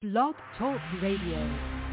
Blog Talk Radio.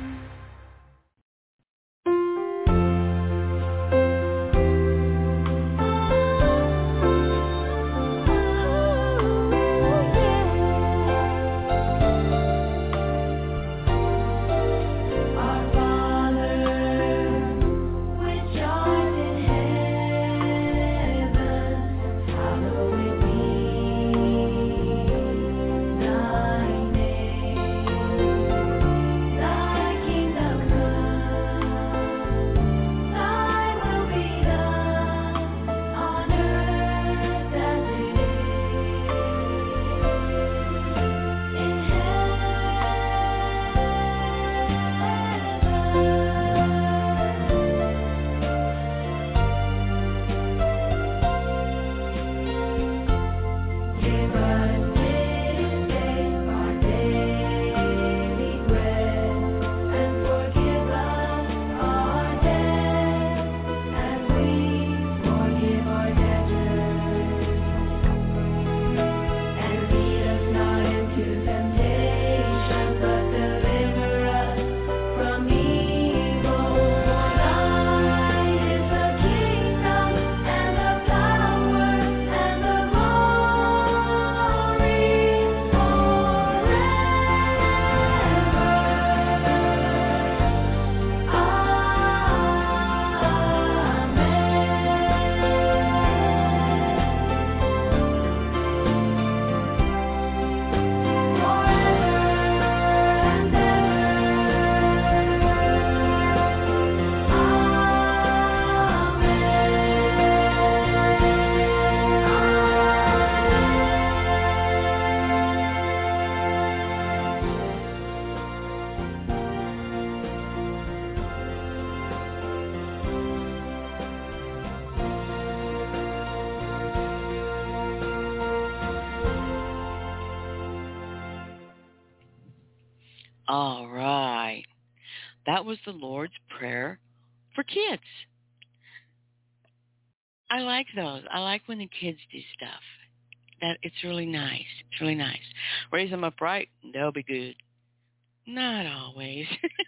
All right. That was the Lord's Prayer for kids. I like those. I like when the kids do stuff. That it's really nice. It's really nice. Raise them up right, they'll be good. Not always.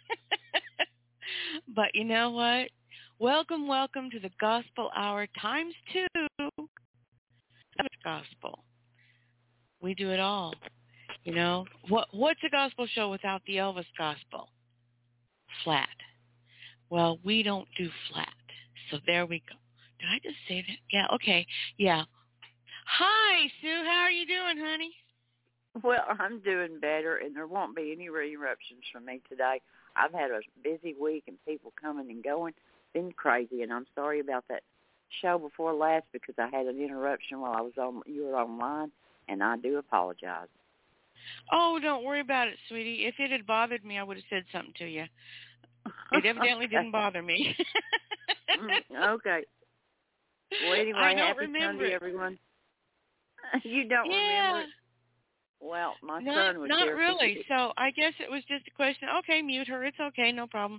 But you know what? Welcome to the Gospel Hour times 2. That's gospel. We do it all. You know, what's a gospel show without the Elvis gospel? Flat. Well, we don't do flat. So there we go. Did I just say that? Yeah, okay. Yeah. Hi, Sue. How are you doing, honey? Well, I'm doing better, and there won't be any interruptions from me today. I've had a busy week and people coming and going. Been crazy, and I'm sorry about that show before last because I had an interruption while you were online, and I do apologize. Oh, don't worry about it, sweetie. If it had bothered me, I would have said something to you. It evidently didn't bother me. Okay. Well, anyway, happy Sunday, everyone. You don't remember it? Well, my son was not here. Not really. So I guess it was just a question. Okay, mute her. It's okay. No problem.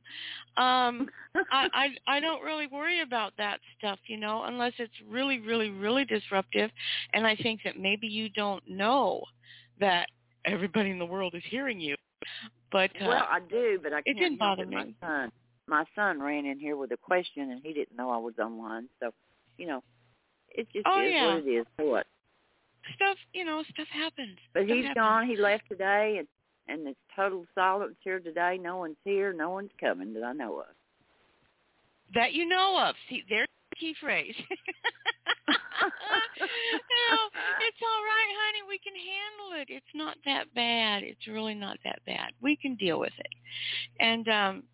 I don't really worry about that stuff, you know, unless it's really, really, really disruptive. And I think that maybe you don't know that everybody in the world is hearing you. But well, I do, but I can't. It didn't bother me. My son ran in here with a question, and he didn't know I was online. So, you know, it just is what it is. What? Stuff happens. But he's gone. He left today, and it's total silence here today. No one's here. No one's coming that I know of. That you know of. See, there's the key phrase. It's all right, honey. We can handle it. It's not that bad. It's really not that bad. We can deal with it. And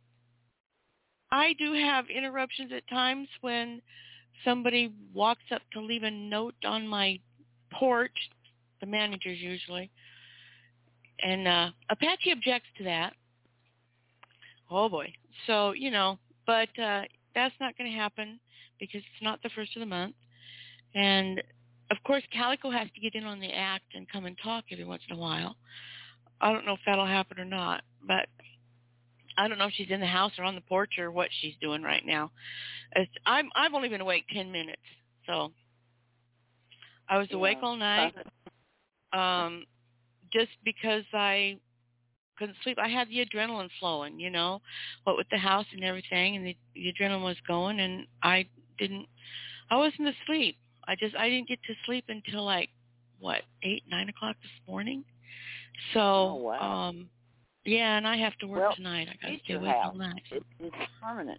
I do have interruptions at times when somebody walks up to leave a note on my porch, the manager's usually, and Apache objects to that. Oh, boy. So, but that's not going to happen because it's not the first of the month. And, of course, Calico has to get in on the act and come and talk every once in a while. I don't know if that'll happen or not, but I don't know if she's in the house or on the porch or what she's doing right now. I've only been awake 10 minutes, so I was awake all night just because I couldn't sleep. I had the adrenaline flowing, what with the house and everything, and the adrenaline was going, and I wasn't asleep. I didn't get to sleep until 8, 9 o'clock this morning. So, wow. yeah, and I have to work tonight. I got to stay awake all night. It's permanent.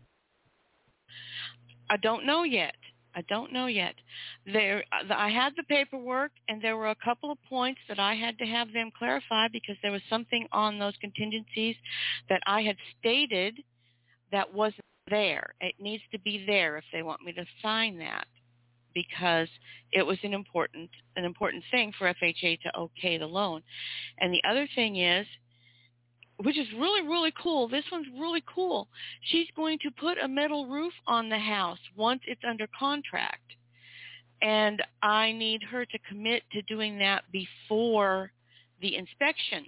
I don't know yet. I had the paperwork, and there were a couple of points that I had to have them clarify because there was something on those contingencies that I had stated that wasn't there. It needs to be there if they want me to sign that, because it was an important thing for FHA to okay the loan. And the other thing is, which is really, really cool. This one's really cool. She's going to put a metal roof on the house once it's under contract. And I need her to commit to doing that before the inspection,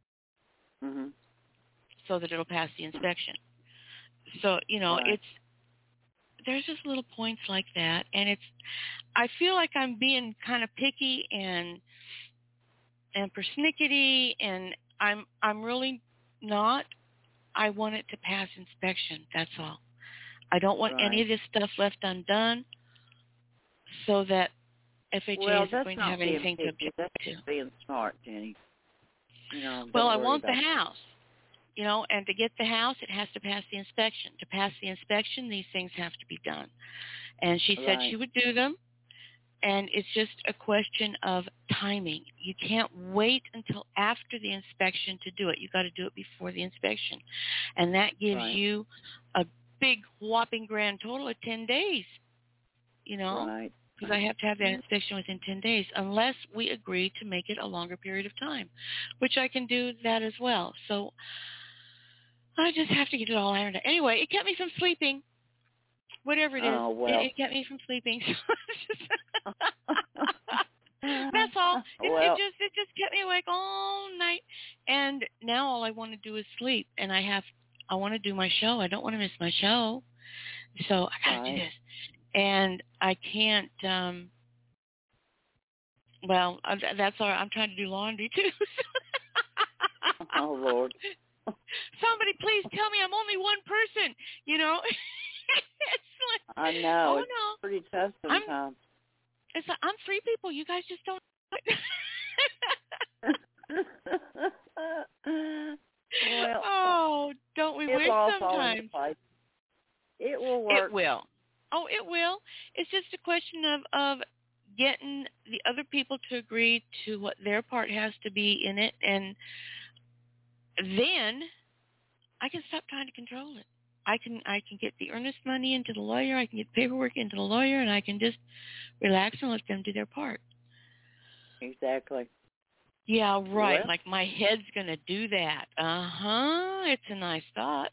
so that it'll pass the inspection. So, right. there's just little points like that. And I feel like I'm being kind of picky and persnickety, and I'm really not. I want it to pass inspection. That's all. I don't want any of this stuff left undone, so that FHA isn't going to have anything to object that's to. That's being smart, Jenny. Well, I want the house, and to get the house, it has to pass the inspection. To pass the inspection, these things have to be done. And she said she would do them. And it's just a question of timing. You can't wait until after the inspection to do it. You got to do it before the inspection. And that gives you a big whopping grand total of 10 days, because I have to have that inspection within 10 days, unless we agree to make it a longer period of time, which I can do that as well. So I just have to get it all ironed out. Anyway, it kept me from sleeping. Whatever it is, it kept me from sleeping. That's all. It just kept me awake all night. And now all I want to do is sleep. And I want to do my show. I don't want to miss my show. So I got to do this. And I can't. That's all right. I'm trying to do laundry too. Oh Lord! Somebody please tell me I'm only one person. It's like, I know. Oh it's no, pretty tough sometimes. It's like, I'm 3 people. You guys just don't. Well, don't we wish sometimes? It will work. It will. Oh, it will. It's just a question of getting the other people to agree to what their part has to be in it, and then I can stop trying to control it. I can get the earnest money into the lawyer. I can get paperwork into the lawyer, and I can just relax and let them do their part. Exactly. Yeah, right. Well, like my head's going to do that. It's a nice thought.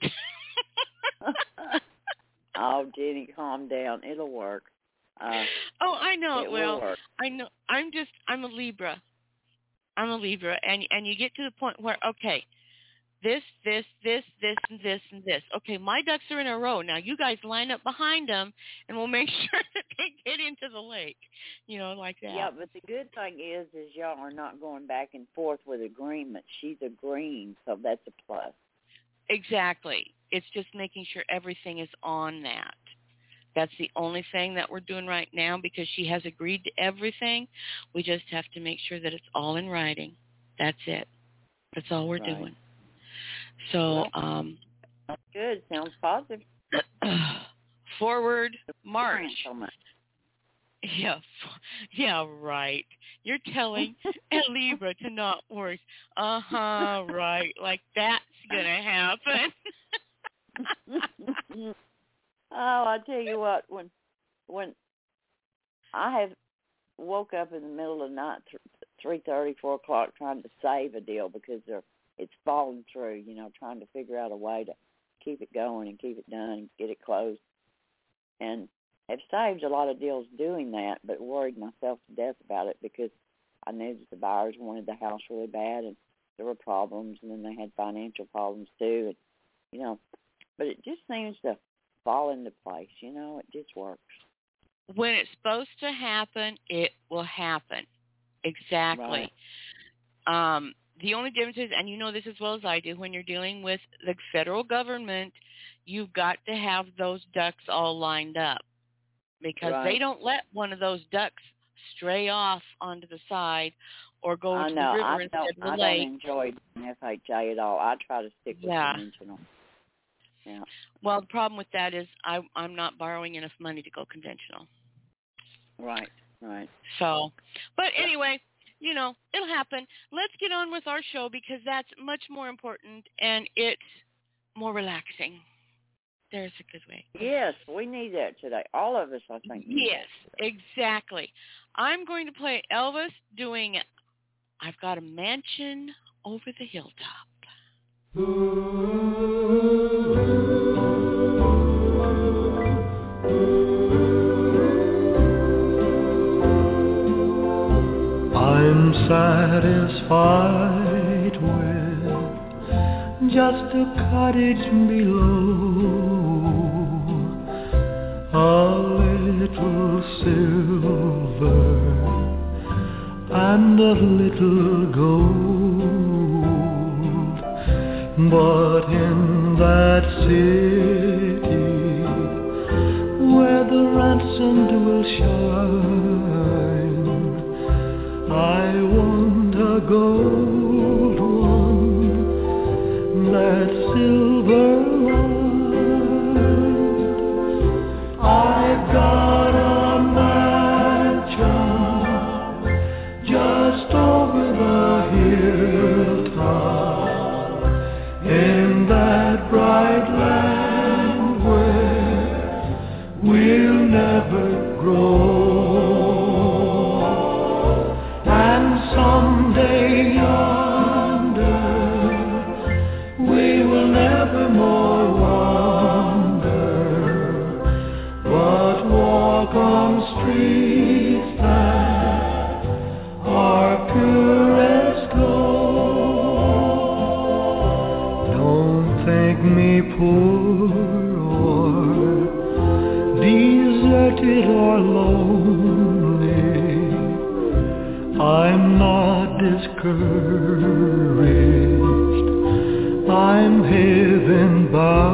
Oh, Jenny, calm down. It'll work. I know it will. Work. I know. I'm a Libra. And you get to the point where, okay, this, and this, and this. Okay, my ducks are in a row. Now you guys line up behind them, and we'll make sure that they get into the lake, like that. Yeah, but the good thing is y'all are not going back and forth with agreement. She's agreeing, so that's a plus. Exactly. It's just making sure everything is on that. That's the only thing that we're doing right now, because she has agreed to everything. We just have to make sure that it's all in writing. That's it. That's all we're doing. So, good. Sounds positive. Forward march. Yeah, right. You're telling a Libra to not worry. Right. Like that's gonna happen. Oh, I tell you what, when I have woke up in the middle of the night, 3:30, 4 o'clock, trying to save a deal because it's falling through, trying to figure out a way to keep it going and keep it done and get it closed. And I've saved a lot of deals doing that, but worried myself to death about it because I knew that the buyers wanted the house really bad and there were problems, and then they had financial problems too. And, but it just seems to fall into place, it just works. When it's supposed to happen, it will happen. Exactly. Right. The only difference is, and you know this as well as I do, when you're dealing with the federal government, you've got to have those ducks all lined up, because they don't let one of those ducks stray off onto the side or go to the river instead of the lake. I don't enjoy FHA at all. I try to stick with conventional. Yeah. Well, the problem with that is I'm not borrowing enough money to go conventional. Right. So, but anyway, you know, it'll happen. Let's get on with our show, because that's much more important and it's more relaxing. There's a good way. Yes, we need that today. All of us, I think. Yes, exactly. I'm going to play Elvis doing I've Got a Mansion Over the Hilltop. I'm satisfied with just a cottage below, a little silver and a little gold. But in that city where the ransomed will shine, I want a gold one, that silver line. I've got a mansion just over the hilltop, in that bright land where we'll never grow. And someday yonder we will never more wander, but walk on streets that are pure as gold. Don't think me poor or deserted or lonely. I'm not discouraged, I'm heaven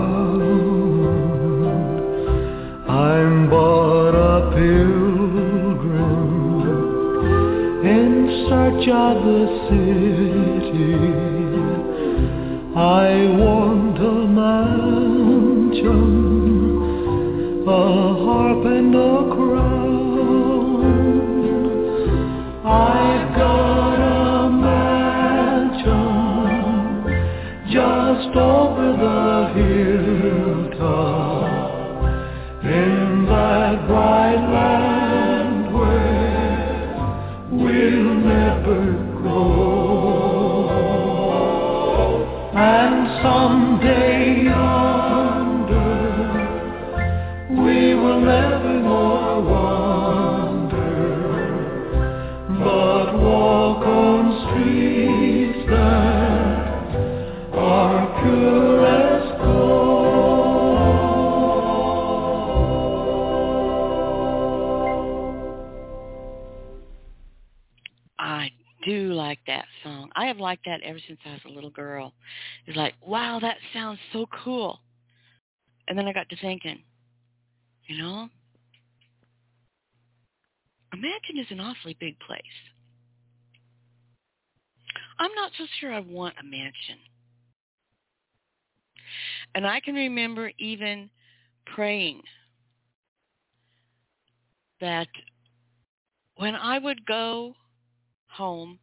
bound. I'm but a pilgrim in search of the city. I want a mansion, a harp and a crown. I've got a mansion just over the hilltop, in that bright land where we'll never grow. And someday yonder we will never more wander, but walk on streets that are pure as gold. I do like that song. I have liked that ever since I was a little girl. It's like, wow, that sounds so cool. And then I got to thinking, you know, a mansion is an awfully big place. I'm not so sure I want a mansion. And I can remember even praying that when I would go home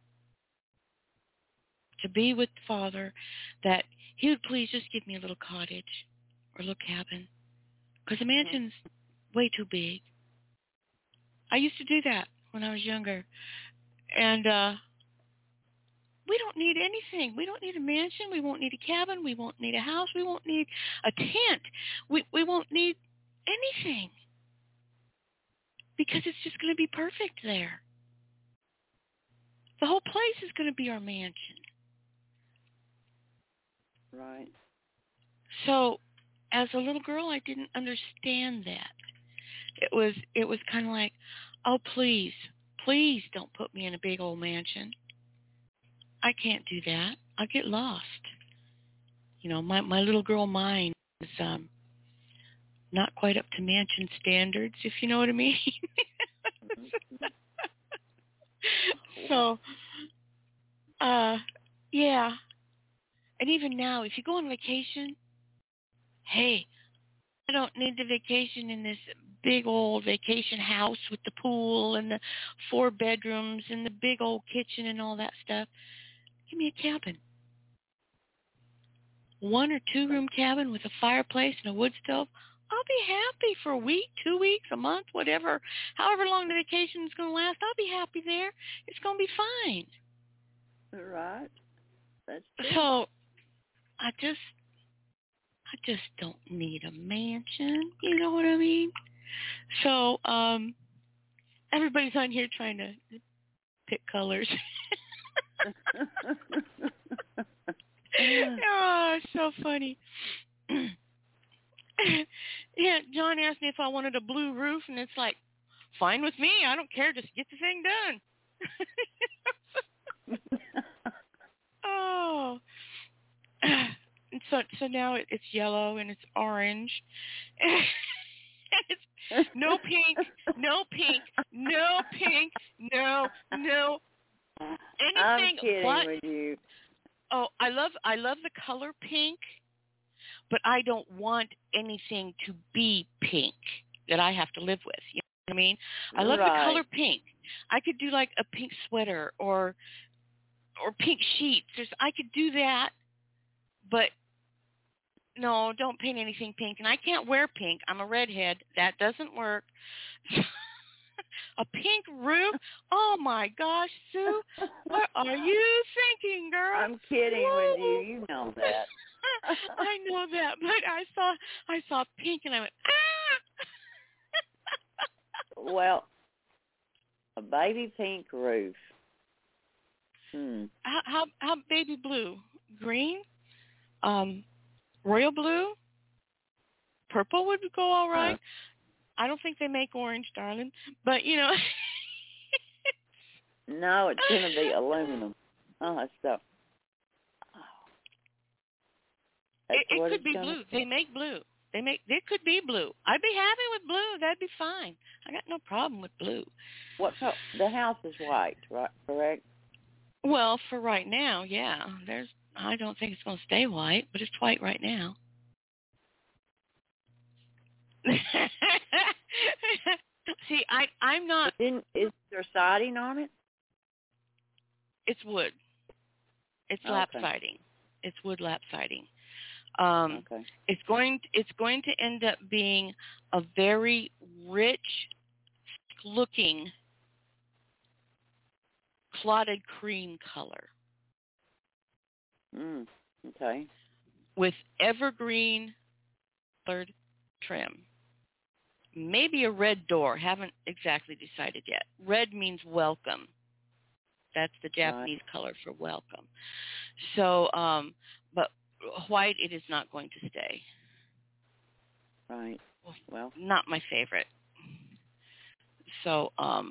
to be with Father, that he would please just give me a little cottage or a little cabin, because the mansion's way too big. I used to do that when I was younger. And we don't need anything. We don't need a mansion. We won't need a cabin. We won't need a house. We won't need a tent. We won't need anything, because it's just going to be perfect there. The whole place is going to be our mansion. Right. So as a little girl, I didn't understand that. It was kind of like, oh, please don't put me in a big old mansion. I can't do that. I'll get lost. You know, my little girl mind is not quite up to mansion standards, if you know what I mean. So, yeah. And even now, if you go on vacation, hey, I don't need the vacation in this big old vacation house with the pool and the 4 bedrooms and the big old kitchen and all that stuff. Give me a cabin. 1 or 2 room cabin with a fireplace and a wood stove. I'll be happy for a week, 2 weeks, a month, whatever. However long the vacation is going to last, I'll be happy there. It's going to be fine. Right. That's true. So I just don't need a mansion. You know what I mean? So everybody's on here trying to pick colors. Oh, it's so funny. Yeah, John asked me if I wanted a blue roof, and it's like, fine with me. I don't care. Just get the thing done. Oh. And so now it's yellow and it's orange. And it's no pink, no pink, no pink, no. Anything I'm kidding but, with you. Oh, I love the color pink, but I don't want anything to be pink that I have to live with. You know what I mean? I love the color pink. I could do like a pink sweater or pink sheets. I could do that, but no, don't paint anything pink. And I can't wear pink. I'm a redhead. That doesn't work. A pink roof? Oh, my gosh, Sue. What are you thinking, girl? I'm kidding with you. You know that. I know that, but I saw pink and I went, ah! Well, a baby pink roof. How baby blue? Green? Royal blue? Purple would go all right. I don't think they make orange, darling. But, you know. No, it's going to be aluminum. It could be blue. They make blue. It could be blue. I'd be happy with blue. That'd be fine. I got no problem with blue. What? The house is white, right? Correct? Well, for right now, yeah. I don't think it's going to stay white, but it's white right now. See, I'm not. Is there siding on it? It's wood. It's lap siding. It's wood lap siding. Okay. It's going to end up being a very rich looking clotted cream color. Okay. With evergreen colored trim. Maybe a red door. Haven't exactly decided yet. Red means welcome. That's the Japanese color for welcome. So, but white, it is not going to stay. Right. Well, not my favorite. So, I'll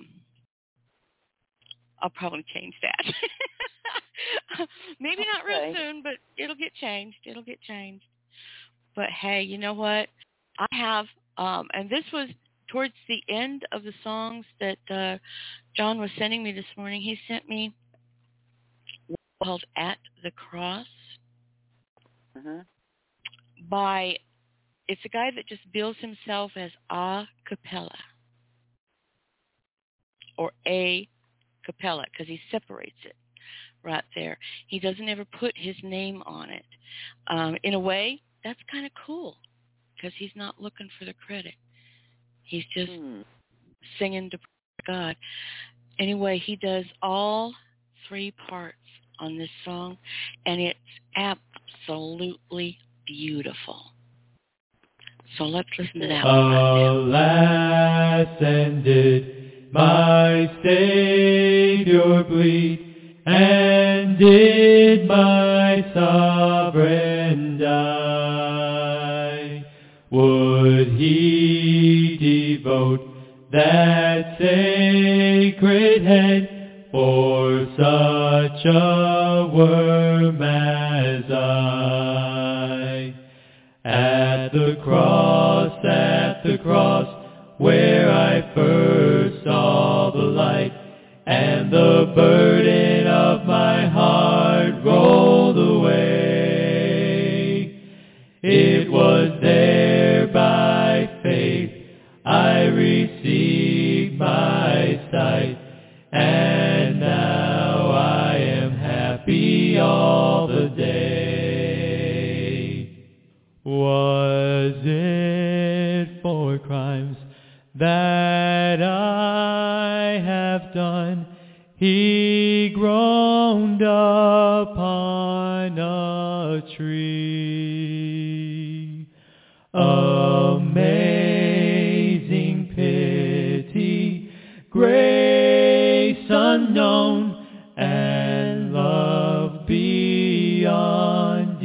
probably change that. Maybe not real soon, but it'll get changed. But hey, you know what? I have, and this was towards the end of the songs that John was sending me this morning. He sent me one called At the Cross by, it's a guy that just bills himself as a cappella or a cappella because he separates it right there. He doesn't ever put his name on it. In a way, that's kind of cool because he's not looking for the credit. He's just singing to God. Anyway, he does all 3 parts on this song, and it's absolutely beautiful. So let's listen to that one right now. Alas, and did my Savior bleed, and did my sovereign die? Would he devote that sacred head for such a worm as I. At the cross, where I first saw the light, and the burden of my heart rolled away. It was there by faith I received my sight, and now I am happy all the day. Was it for crimes that I have done, He groaned upon a tree? Amazing pity, grace unknown, and love beyond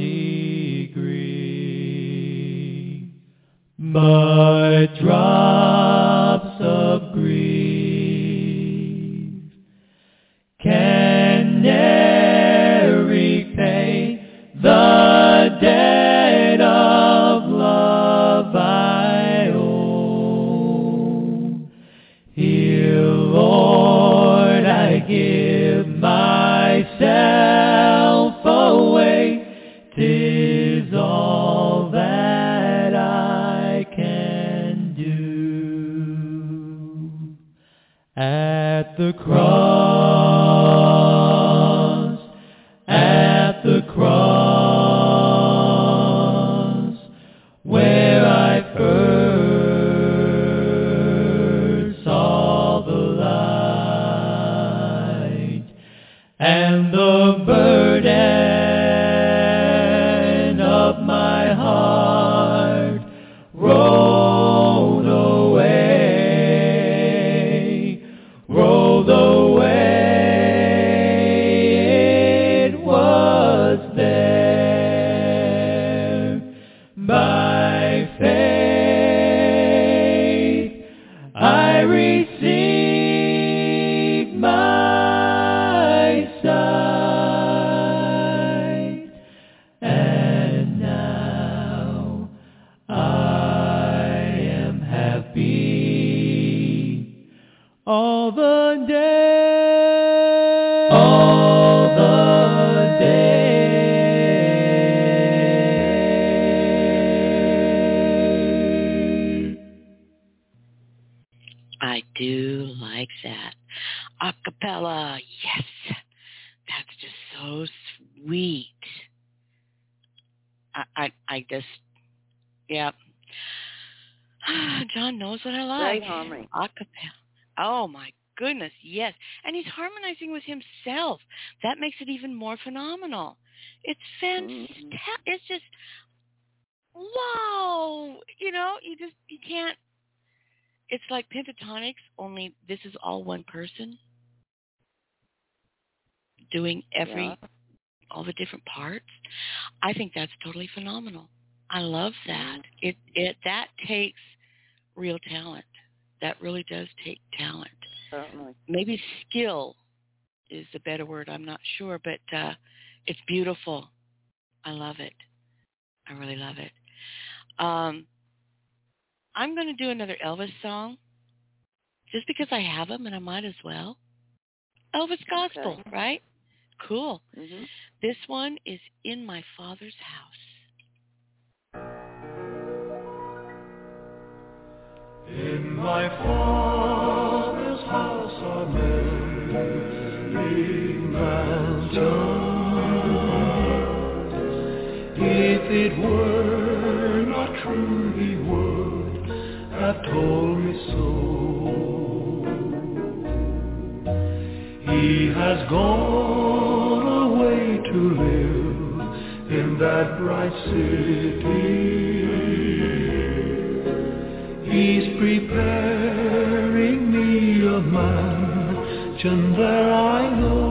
degree. But drops of grief can ne'er repay the debt of love I owe. Here, Lord, I give myself away. 'Tis all that I can do. At the cross, where I first saw the light, and the burden of my heart rolled away, it was there by faith I received my sight, and now I am happy all the day. I do like that. Acapella, yes. That's just so sweet. I just, yeah. John knows what I like. Great harmony. Acapella. Oh my goodness, yes. And he's harmonizing with himself. That makes it even more phenomenal. It's fantastic. Mm-hmm. It's just, wow. You know, you can't. It's like pentatonics, only this is all one person doing all the different parts. I think that's totally phenomenal. I love that. That takes real talent. That really does take talent. Certainly. Maybe skill is the better word. I'm not sure, but it's beautiful. I love it. I really love it. I'm going to do another Elvis song just because I have them and I might as well. Elvis Gospel, right? Cool. Mm-hmm. This one is In My Father's House. In my Father's house are many mansions. If it were not true, He would have told me so. He has gone away to live in that bright city. He's preparing me a mansion there, I know.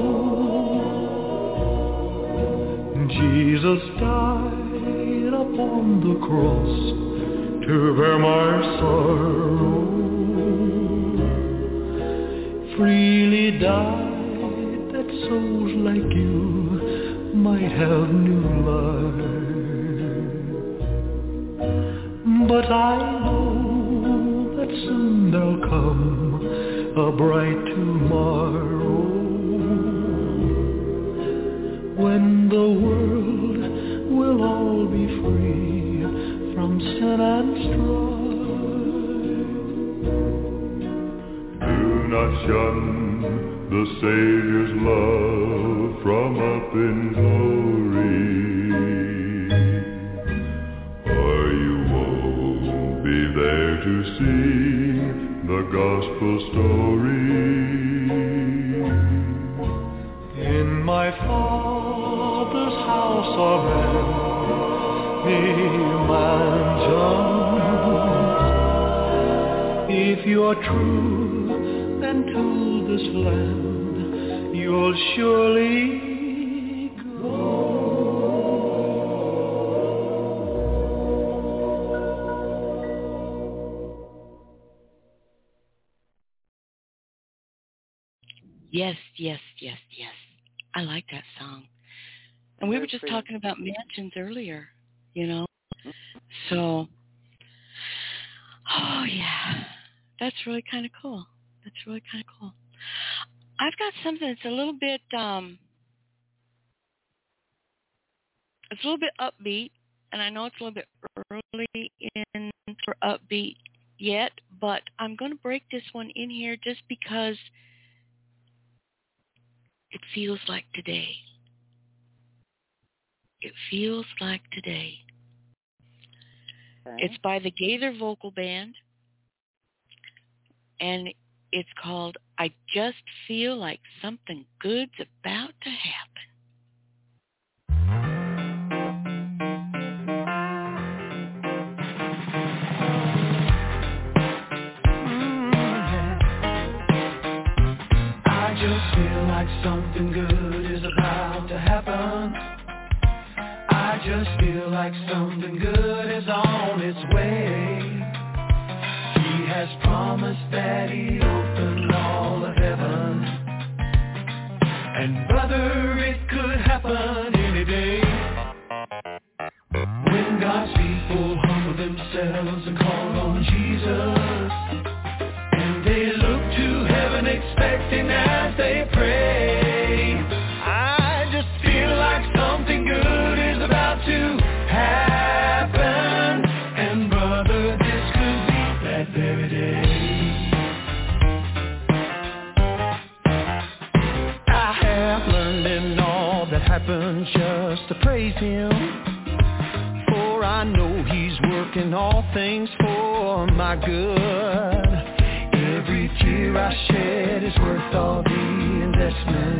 Jesus died upon the cross to bear my sorrow. Freely died that that souls like you might have new life. But I know that soon there'll come a bright tomorrow, when the world will all be free from sin and strife. Do not shun the Savior's love from up in glory, or you won't be there to see the gospel story. In my Father's house are many mansions. If you're true and to this land, you'll surely go. Yes, yes, yes, yes. I like that song. And we were just talking about mansions earlier, you know. So, oh yeah, that's really kind of cool. That's really kind of cool. I've got something that's a little bit, it's a little bit upbeat, and I know it's a little bit early in for upbeat yet, but I'm going to break this one in here just because it feels like today. It feels like today. Okay. It's by the Gaither Vocal Band, and it's called I Just Feel Like Something Good's About to Happen. I just feel like something good is about to happen. I just feel like something good is on its way. He has promised that he'd open all of heaven. And brother, it could happen any day. When God's people humble themselves and call on Jesus, and they look to heaven expecting as they pray, I just feel like something good is about to happen. And brother, this could be that very day. I have learned in all that happens just to praise Him, for I know He's working all things for my good. Every tear I shed is worth all the investment.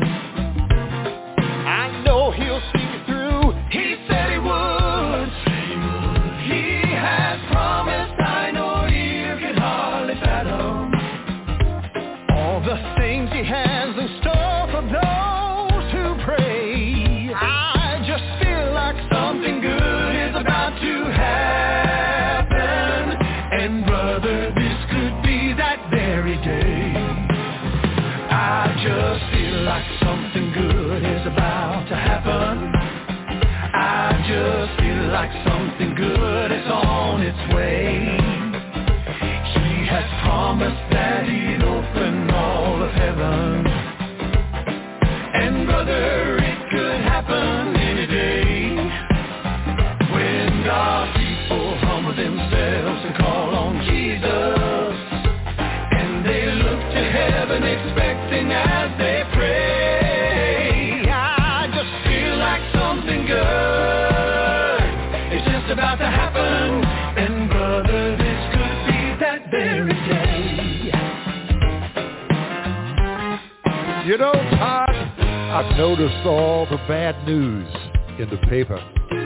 I know He'll see me through. He said He would. He has promised. I know you can hardly fathom all the things He has in store for those who pray. I just feel like something good is about to happen. And brother, this could be that very day. I just feel like something good is about to happen. I just feel like something good is on its way. He has promised that He'd open all of heaven. And brother, it could happen any day. When God's people humble themselves and call on Jesus, and they look to heaven expecting as they pray, I just feel like something good is just about to happen. And brother, this could be that very day. You know, Todd, I've noticed all the bad news in the paper.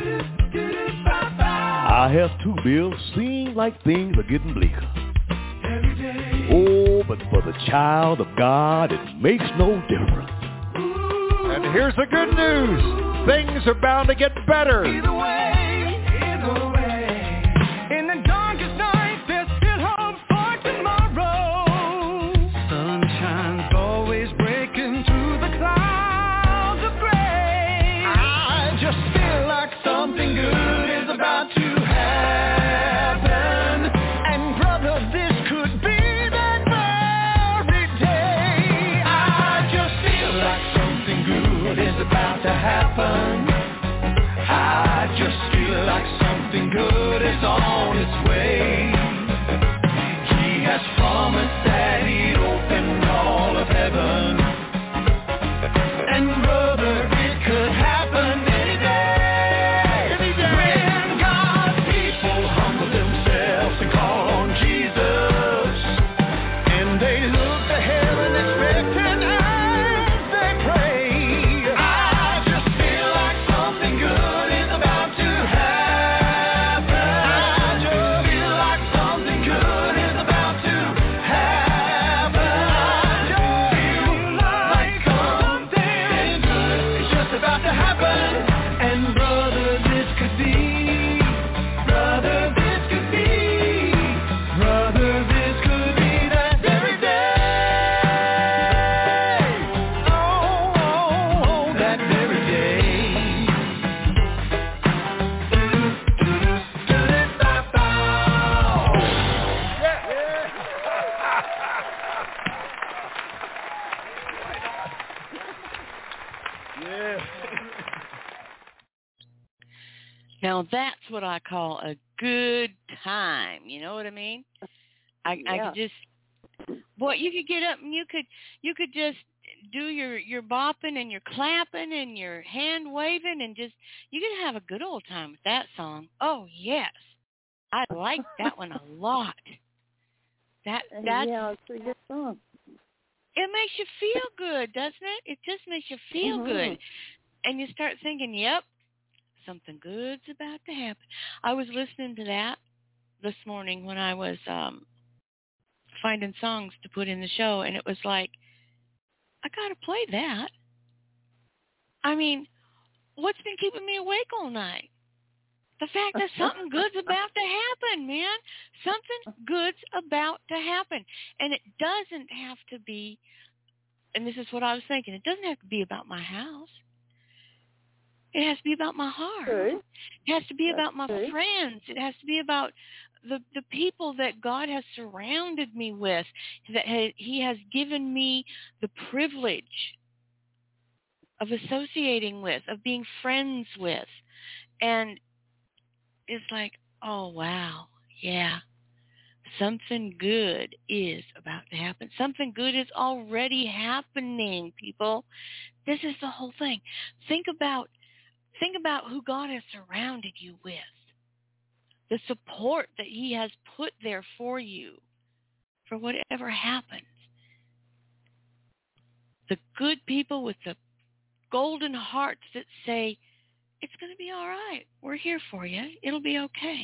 I have too, Bill. Seems like things are getting bleaker. Oh, but for the child of God, it makes no difference. And here's the good news. Things are bound to get better. Either way, either way. In the darkest night, there's still hope for tomorrow. Sunshine's always breaking through the clouds. something good is on its way. He has promised that he'd open all of heaven. And brother, it could happen any day. When God's people humble themselves and call on Jesus, and they look to heaven expecting as they pray. I just feel like something good is about to happen. I just feel like something good is about to happen. I just feel like something good is just about to happen. And brother, this could be, brother, this could be, brother, this could be that very day. Oh, that very day. Now that's what I call a good time. You know what I mean? I could just, boy, you could get up and you could just do your bopping and your clapping and your hand waving and just, you could have a good old time with that song. Oh yes, I like that one a lot. That's yeah, it's a good song. It makes you feel good, doesn't it? It just makes you feel good, and you start thinking, yep, something good's about to happen. I was listening to that this morning when I was finding songs to put in the show, and it was like, I got to play that. I mean, what's been keeping me awake all night? The fact that something good's about to happen, man. Something good's about to happen. And it doesn't have to be, and this is what I was thinking, it doesn't have to be about my house. It has to be about my heart. True. It has to be about my true. friends. It has to be about the people that God has surrounded me with, that he has given me the privilege of associating with, of being friends with. And it's like, oh, wow, yeah, something good is about to happen. Something good is already happening, people. This is the whole thing. Think about who God has surrounded you with, the support that he has put there for you for whatever happens. The good people with the golden hearts that say, it's going to be all right. We're here for you. It'll be okay.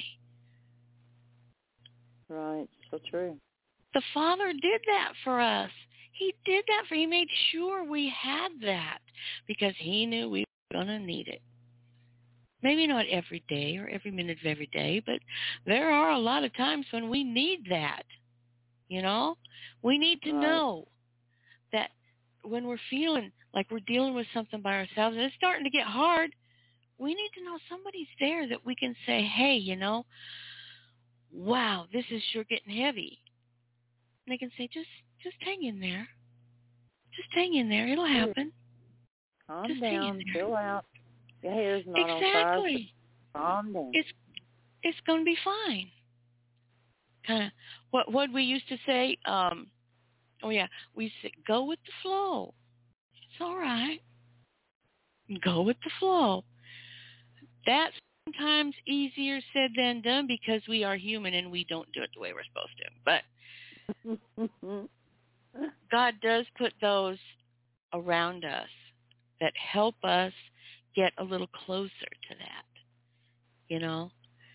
Right, so true. The Father did that for us. He did that he made sure we had that because he knew we were going to need it. Maybe not every day or every minute of every day, but there are a lot of times when we need that, you know? We need to know that when we're feeling like we're dealing with something by ourselves and it's starting to get hard, we need to know somebody's there that we can say, hey, you know, wow, this is sure getting heavy. And they can say, just hang in there. Just hang in there. It'll happen. Calm just down. Chill out. Your hair's not on fire. Exactly. Calm down. It's going to be fine. Kind of what we used to say. We said, go with the flow. It's all right. Go with the flow. That's sometimes easier said than done because we are human and we don't do it the way we're supposed to. But God does put those around us that help us get a little closer to that, you know.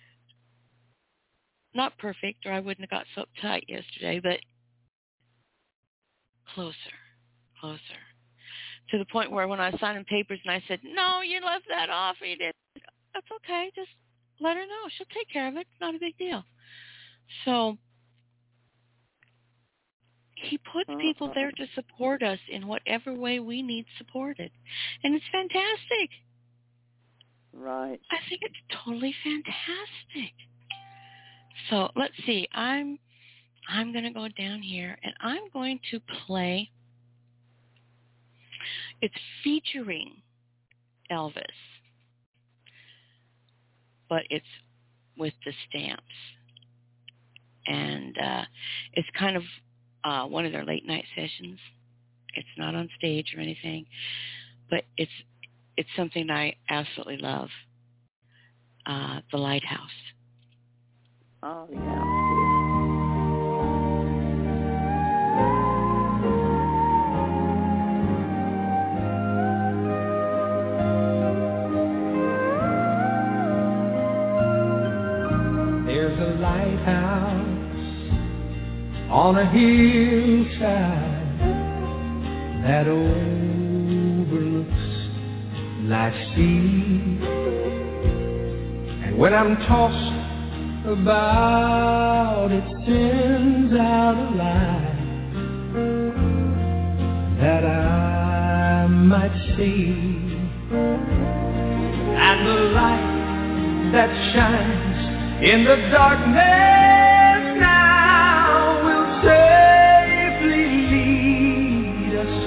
Not perfect, or I wouldn't have got so uptight yesterday, but closer. To the point where when I was signing papers and I said, no, you left that off, you did. That's okay. Just let her know. She'll take care of it. It's not a big deal. So he puts people there to support us in whatever way we need supported. And it's fantastic. Right. I think it's totally fantastic. So let's see. I'm going to go down here and I'm going to play. It's featuring Elvis, but it's with the stamps. And it's kind of one of their late night sessions. It's not on stage or anything, but it's something I absolutely love. The Lighthouse. Oh, yeah. There's a lighthouse on a hillside that overlooks life's sea. And when I'm tossed about, it sends out a light that I might see. And the light that shines in the darkness now will safely lead us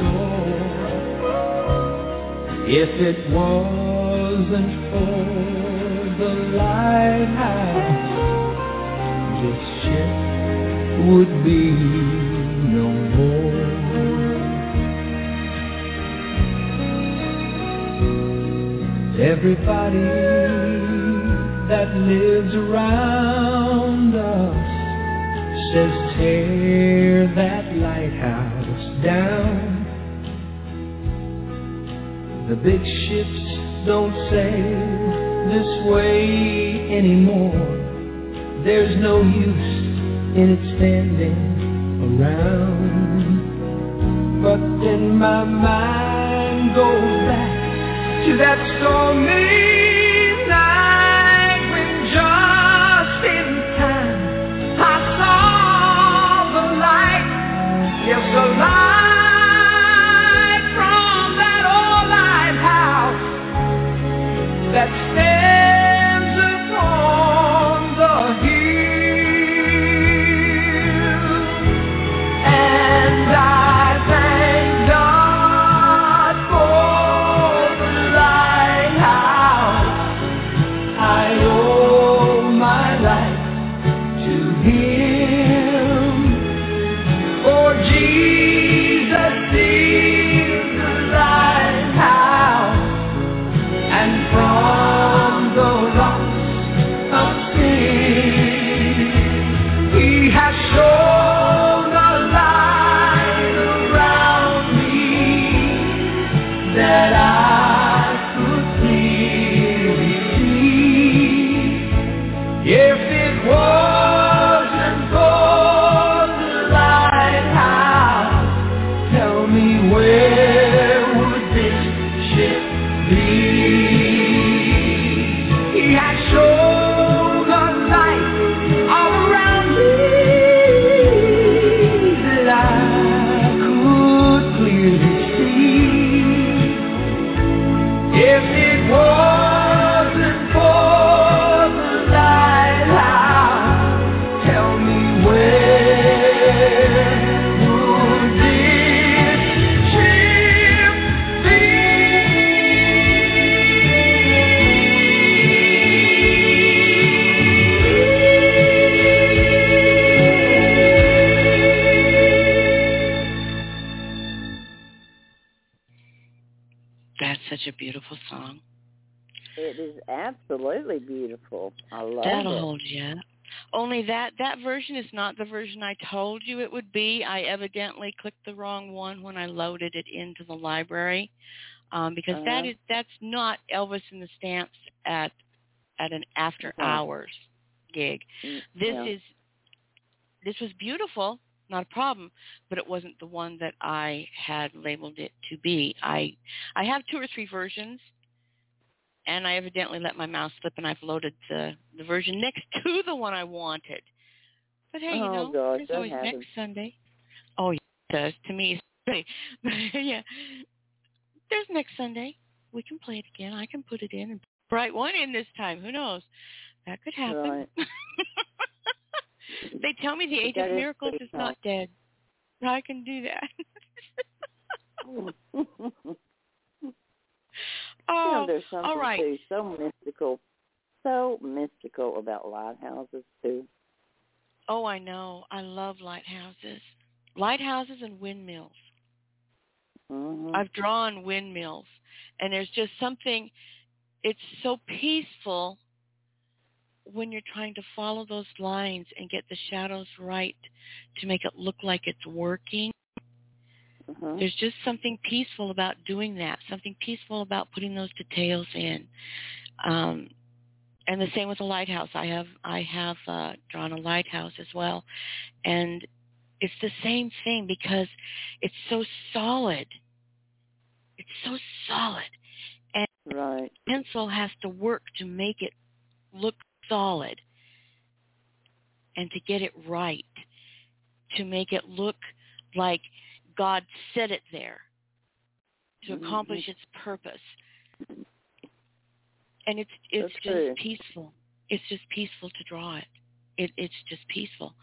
all. If it wasn't for the lighthouse, this ship would be no more. Everybody that lives around us says tear that lighthouse down. The big ships don't sail this way anymore. There's no use in it standing around. But then my mind goes back to that stormy night when just in time I saw the light. Yes, the light from that old lighthouse that stands upon the hill. And I thank God for the lighthouse. I owe my life to Him. For Jesus is the lighthouse, and from the rocks of sin, He has shown a light around me that I could clearly see. If it wasn't for the lighthouse, tell me where would this ship be? He has shown a light all around me that I could clearly see. If it wasn't for the lighthouse, tell me where would this ship be? That's such a beautiful song. It is absolutely beautiful. I love That'll it. hold you up. Only that version is not the version I told you it would be. I evidently clicked the wrong one when I loaded it into the library, because that's not Elvis and the Stamps at an after hours gig. This was beautiful, not a problem, but it wasn't the one that I had labeled it to be. I have 2 or 3 versions, and I evidently let my mouse slip, and I've loaded the version next to the one I wanted. But hey, there's always next Sunday. Oh, yeah, it does. To me, yeah. There's next Sunday. We can play it again. I can put it in and put the right one in this time. Who knows? That could happen. Right. They tell me the Age of Miracles is not dead. I can do that. Oh, there's something all right. too, so mystical so mystical about lighthouses, too. Oh, I know. I love lighthouses. Lighthouses and windmills. Mm-hmm. I've drawn windmills, and there's just something, it's so peaceful when you're trying to follow those lines and get the shadows right to make it look like it's working. Mm-hmm. There's just something peaceful about doing that, something peaceful about putting those details in. And the same with a lighthouse. I have drawn a lighthouse as well, and it's the same thing because it's so solid. It's so solid, and Right. pencil has to work to make it look solid and to get it right, to make it look like God set it there to accomplish its purpose. And it's just true. peaceful. It's just peaceful to draw it. It's just peaceful.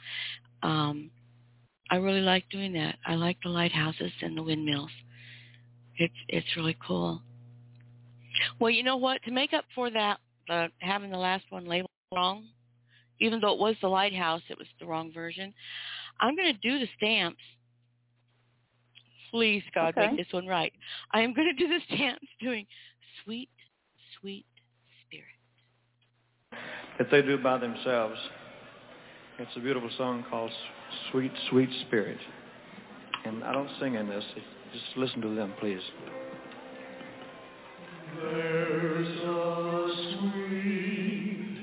I really like doing that. I like the lighthouses and the windmills. It's really cool. Well, you know what? To make up for that, having the last one labeled wrong, even though it was the lighthouse, it was the wrong version. I'm going to do the stamps. Please, God, Okay. make this one right. I am going to do the stamps doing Sweet, Sweet Spirit. That they do by themselves. It's a beautiful song called Sweet, Sweet Spirit. And I don't sing in this. Just listen to them, please. There's a sweet,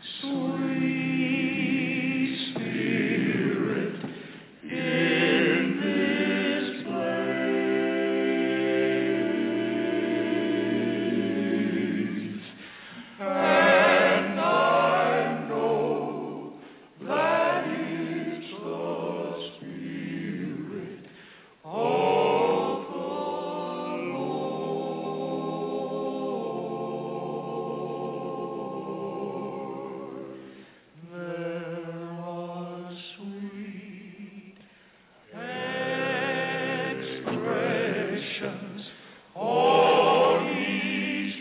sweet spirit in this place, and I know that it's the Spirit of the Lord. There are sweet expressions on His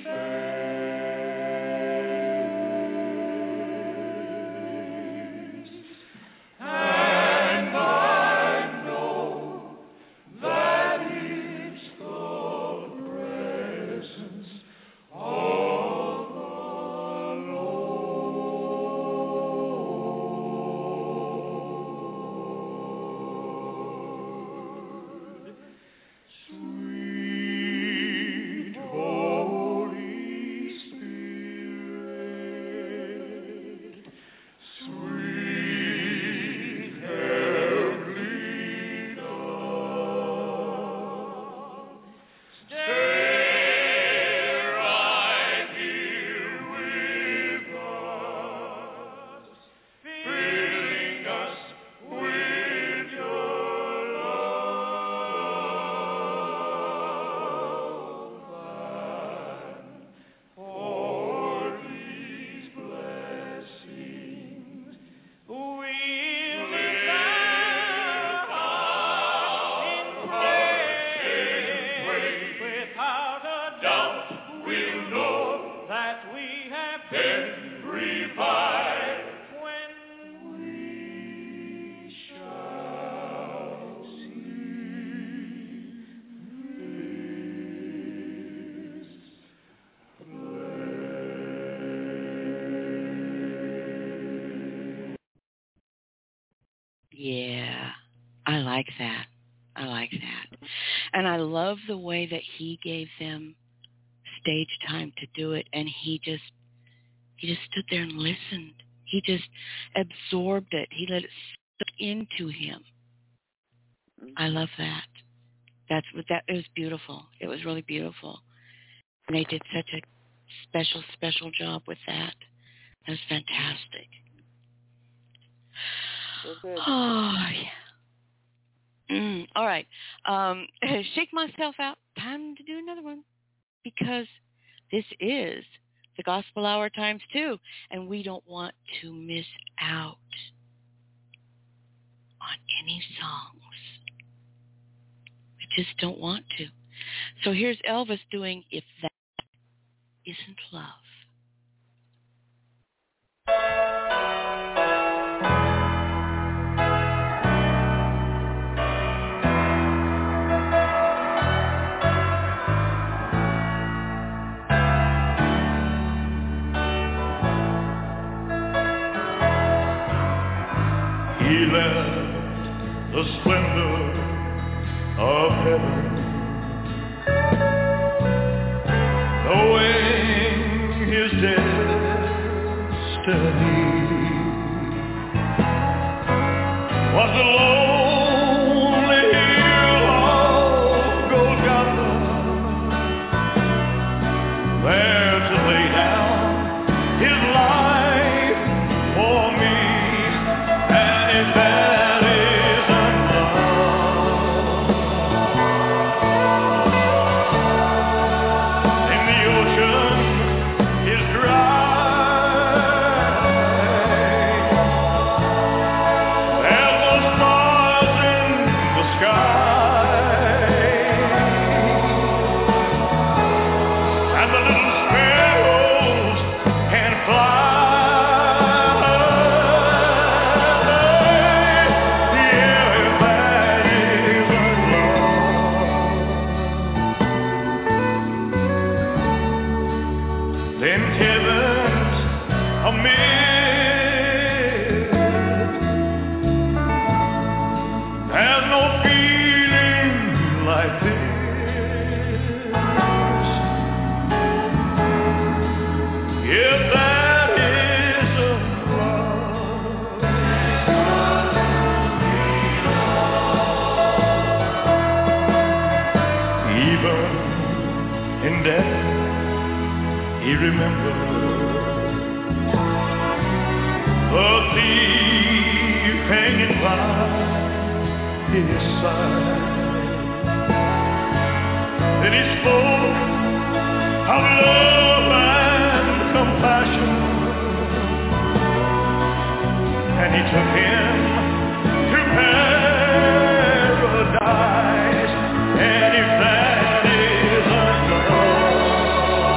face, and I know that it's the presence of the Lord. Sweet Holy Spirit, sweet Heavenly Dove, stay right here with us, filling us with your love, and for these blessings we'll lift our in praise. Without a doubt, we'll know that we have been revived when we shall see Yeah, I like that. I like that. And I love the way that he gave them stage time to do it, and he just stood there and listened. He just absorbed it. He let it soak into him. I love that. It was beautiful. It was really beautiful. And they did such a special job with that. That was fantastic. So good. Oh, yeah. All right. Shake myself out. Time to do another one. Because this is the Gospel Hour times 2, and we don't want to miss out on any songs. We just don't want to. So here's Elvis doing If That Isn't Love. left the splendor of heaven, knowing his destiny was the lonely hill of Golgotha, there to lay down his life for me. And if that isn't love, then the ocean is dry. There's no stars in the sky, and the little sparrows can fly. Yeah, if that isn't love, then heaven's a myth. There's no feeling like this. If that isn't love, even in death he remembered the thief hanging by his side. Then he spoke of love and compassion, and he took him to paradise. And if that isn't love,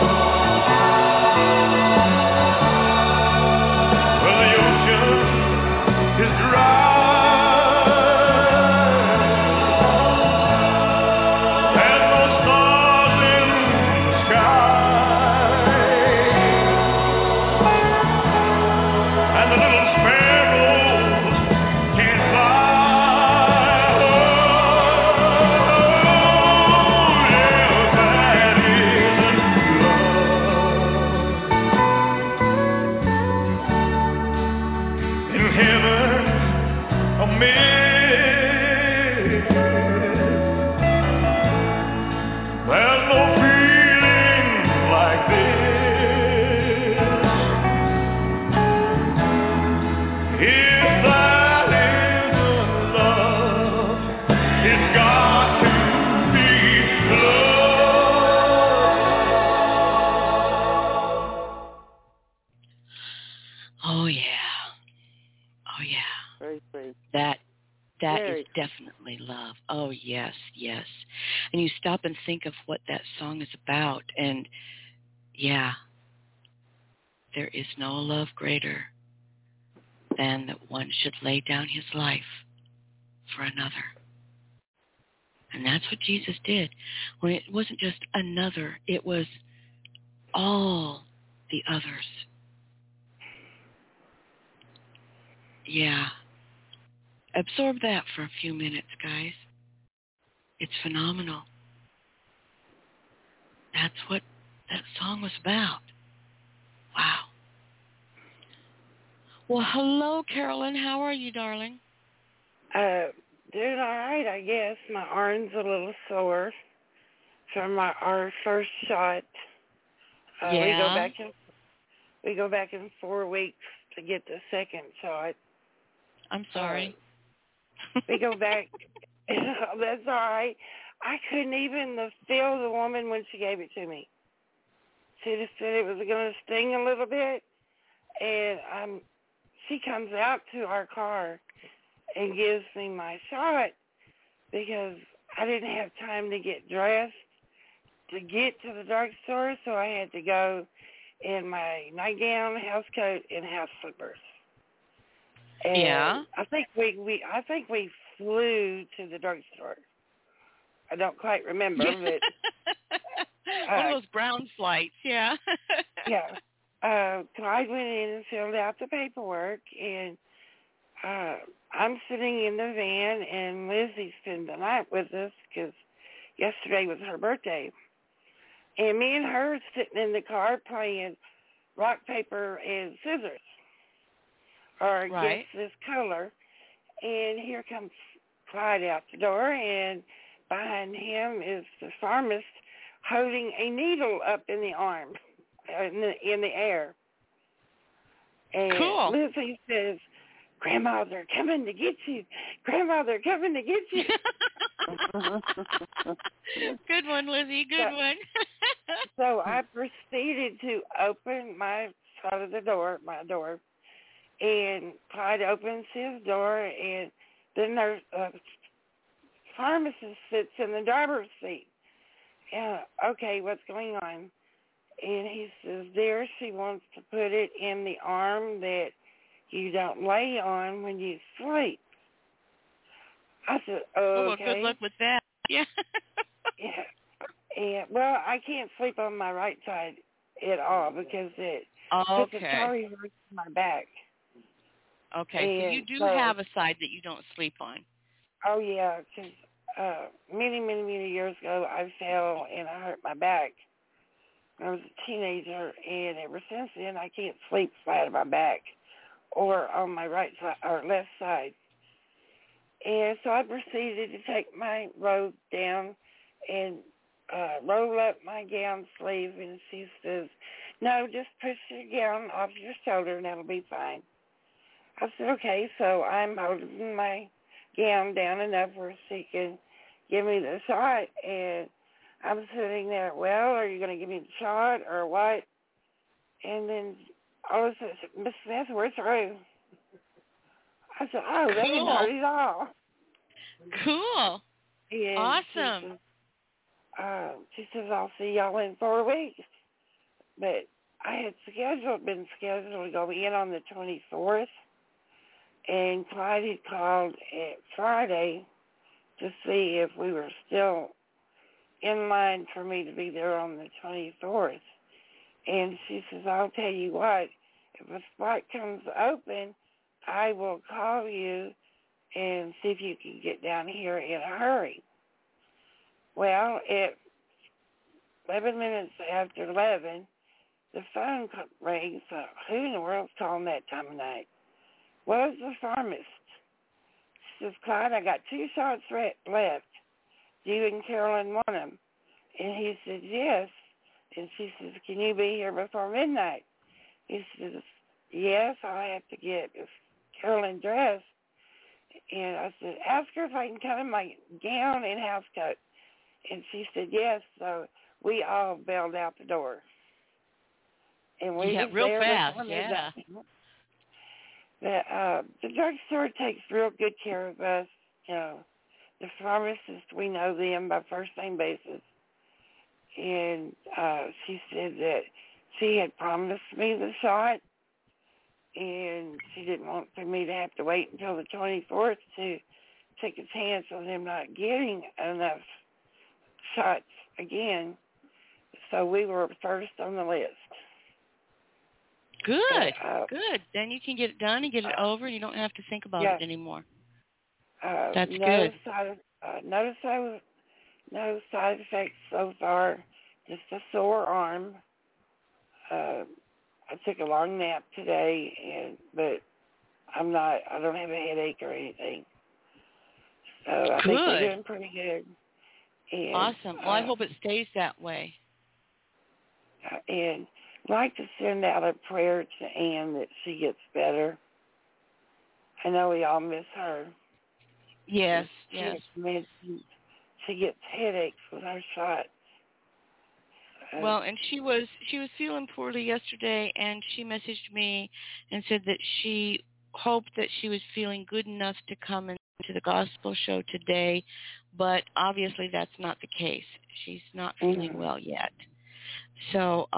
well, the ocean is dry. There's no stars in the sky, and the little sparrows can't fly. Oh, yeah, that isn't love. In heaven, a myth. There's no feeling like this. If that isn't love, it's got to be love. Oh, yeah. Oh, yeah. Very sweet. That Very is definitely love. Oh, yes, yes. And you stop and think of what that song is about, and yeah, there is no love greater than that one should lay down his life for another. And that's what Jesus did. When it wasn't just another, it was all the others. Yeah. Absorb that for a few minutes, guys. It's phenomenal. That's what that song was about. Wow. Well, hello, Carolyn. How are you, darling? Doing all right, I guess. My arm's a little sore from our first shot. Yeah. We go back in 4 weeks to get the second shot. I'm sorry. We go back. That's all right. I couldn't even feel the woman when she gave it to me. She just said it was going to sting a little bit, and she comes out to our car and gives me my shot because I didn't have time to get dressed to get to the drugstore, so I had to go in my nightgown, house coat, and house slippers. And yeah. I think we flew to the drugstore. I don't quite remember, but one of those ground flights, yeah. yeah. Clyde went in and filled out the paperwork, and I'm sitting in the van, and Lizzie spent the night with us because yesterday was her birthday. And me and her are sitting in the car playing rock, paper, and scissors, or guess this color. And here comes Clyde out the door, and behind him is the pharmacist holding a needle up in the arm, in the air. And cool. Lizzie says, "Grandma, they're coming to get you. Grandma, they're coming to get you." Good one, Lizzie. Good one. So I proceeded to open my side of the door, my door, and Clyde opens his door, and the nurse, pharmacist sits in the driver's seat. Okay, what's going on? And he says, "There, she wants to put it in the arm that you don't lay on when you sleep." I said, "Okay." Oh, well, good luck with that. Yeah. Yeah. And, well, I can't sleep on my right side at all because it puts a totally hurts my back. Okay, so you do have a side that you don't sleep on. Oh, yeah, because many, many, many years ago, I fell and I hurt my back. I was a teenager, and ever since then, I can't sleep flat on my back or on my right side or left side. And so I proceeded to take my robe down and roll up my gown sleeve, and she says, "No, just push your gown off your shoulder and that'll be fine." I said, "Okay." So I'm holding my gown down enough where she can give me the shot, and I'm sitting there, "Well, are you going to give me the shot or what?" And then all of a sudden, "Miss Smith, we're through." I said, "Oh, that didn't hurt at all." Cool. And awesome. She says, "I'll see y'all in 4 weeks." But I had been scheduled to go in on the 24th, and Clyde had called at Friday to see if we were still in line for me to be there on the 24th. And she says, "I'll tell you what, if a spot comes open, I will call you and see if you can get down here in a hurry." Well, at 11 minutes after 11, the phone rings. Who in the world's calling that time of night? Well, it's the pharmacist. She says, "Clyde, I got 2 shots left. Do you and Carolyn want them?" And he said, "Yes." And she says, "Can you be here before midnight?" He says, "Yes, I have to get Carolyn dressed." And I said, "Ask her if I can come in my gown and house coat." And she said, "Yes." So we all bailed out the door. And we was real there fast, yeah. The drugstore takes real good care of us. You know, the pharmacist, we know them by first name basis. And she said that she had promised me the shot, and she didn't want for me to have to wait until the 24th to take a chance on them not getting enough shots again. So we were first on the list. Good, good. Then you can get it done and get it over, and you don't have to think about it anymore. That's good. No side effects so far, just a sore arm. I took a long nap today, but I don't have a headache or anything. So I think we're doing pretty good. And, awesome. Well, I hope it stays that way. And I'd like to send out a prayer to Ann that she gets better. I know we all miss her. Yes, yes. She gets headaches with her shot. Well, and she was feeling poorly yesterday, and she messaged me and said that she hoped that she was feeling good enough to come into the gospel show today, but obviously that's not the case. She's not feeling well yet. So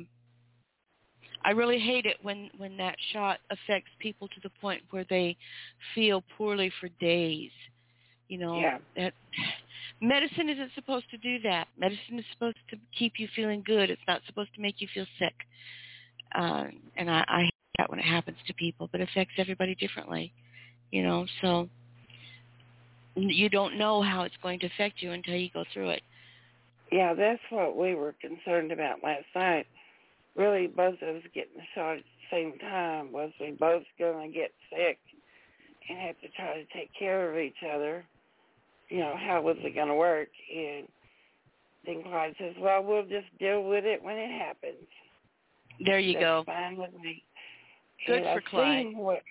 I really hate it when that shot affects people to the point where they feel poorly for days. You know, that medicine isn't supposed to do that. Medicine is supposed to keep you feeling good. It's not supposed to make you feel sick. And I hate that when it happens to people, but it affects everybody differently. So you don't know how it's going to affect you until you go through it. Yeah, that's what we were concerned about last night. Really, both of us getting the shot at the same time. Was we both going to get sick and have to try to take care of each other? How was it going to work? And then Clyde says, well, we'll just deal with it when it happens. There you go. That's fine with me. Good and for Clyde. Seen what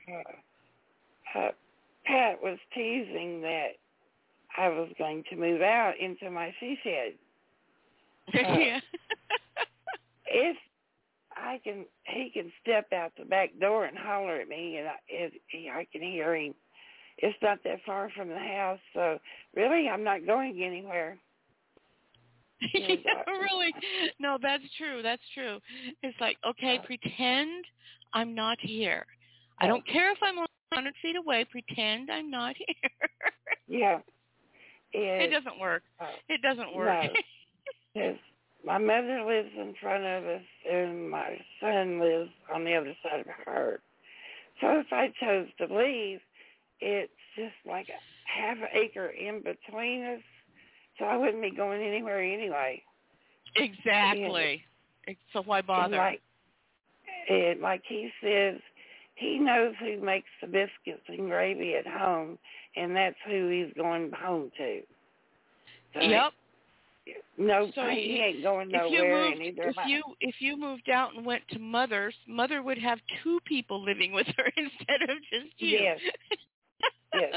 Pat was teasing that I was going to move out into my she shed. Yeah. If he can step out the back door and holler at me, and I can hear him. It's not that far from the house, so really I'm not going anywhere. Yeah, really? No, that's true. That's true. It's like, okay, pretend I'm not here. I don't care if I'm 100 feet away. Pretend I'm not here. Yeah. It doesn't work. It doesn't work. No. My mother lives in front of us, and my son lives on the other side of her. So if I chose to leave, it's just like a half an acre in between us, so I wouldn't be going anywhere anyway. Exactly. So why bother? And like he says, he knows who makes the biscuits and gravy at home, and that's who he's going home to. So yep. No, so he ain't going nowhere. If you moved out and went to Mother would have 2 people living with her instead of just you. Yes. Yes.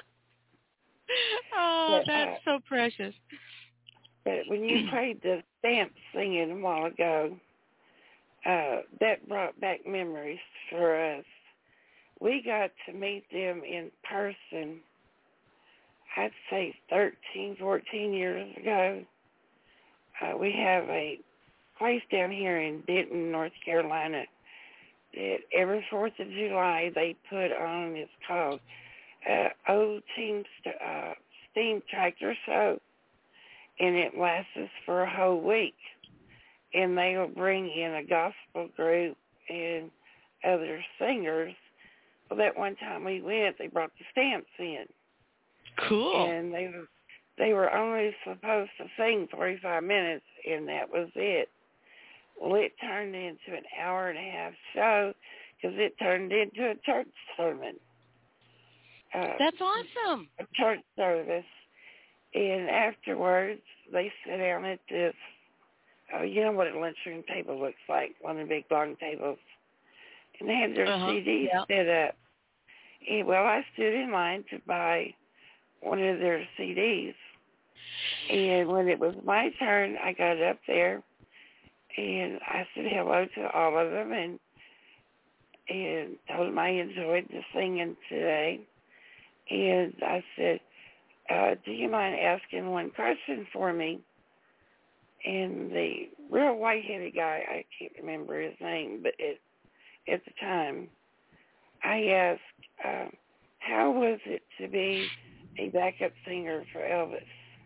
Oh, that's so precious. But when you played the stamp singing a while ago, that brought back memories for us. We got to meet them in person, I'd say 13, 14 years ago. We have a place down here in Denton, North Carolina, that every 4th of July they put on, it's called Old Steam Tractor Show, and it lasts us for a whole week. And they will bring in a gospel group and other singers. Well, that one time we went, they brought the stamps in. Cool. And they were only supposed to sing 45 minutes, and that was it. Well, it turned into an hour-and-a-half show because it turned into a church sermon. That's awesome. A church service. And afterwards, they sit down at this, you know what a lunchroom table looks like, one of the big long tables. And they had their CDs set up. And, well, I stood in line to buy one of their CDs. And when it was my turn, I got up there and I said hello to all of them and told them I enjoyed the singing today. And I said, do you mind asking one question for me? And the real white-headed guy, I can't remember his name, but at the time, I asked, how was it to be a backup singer for Elvis?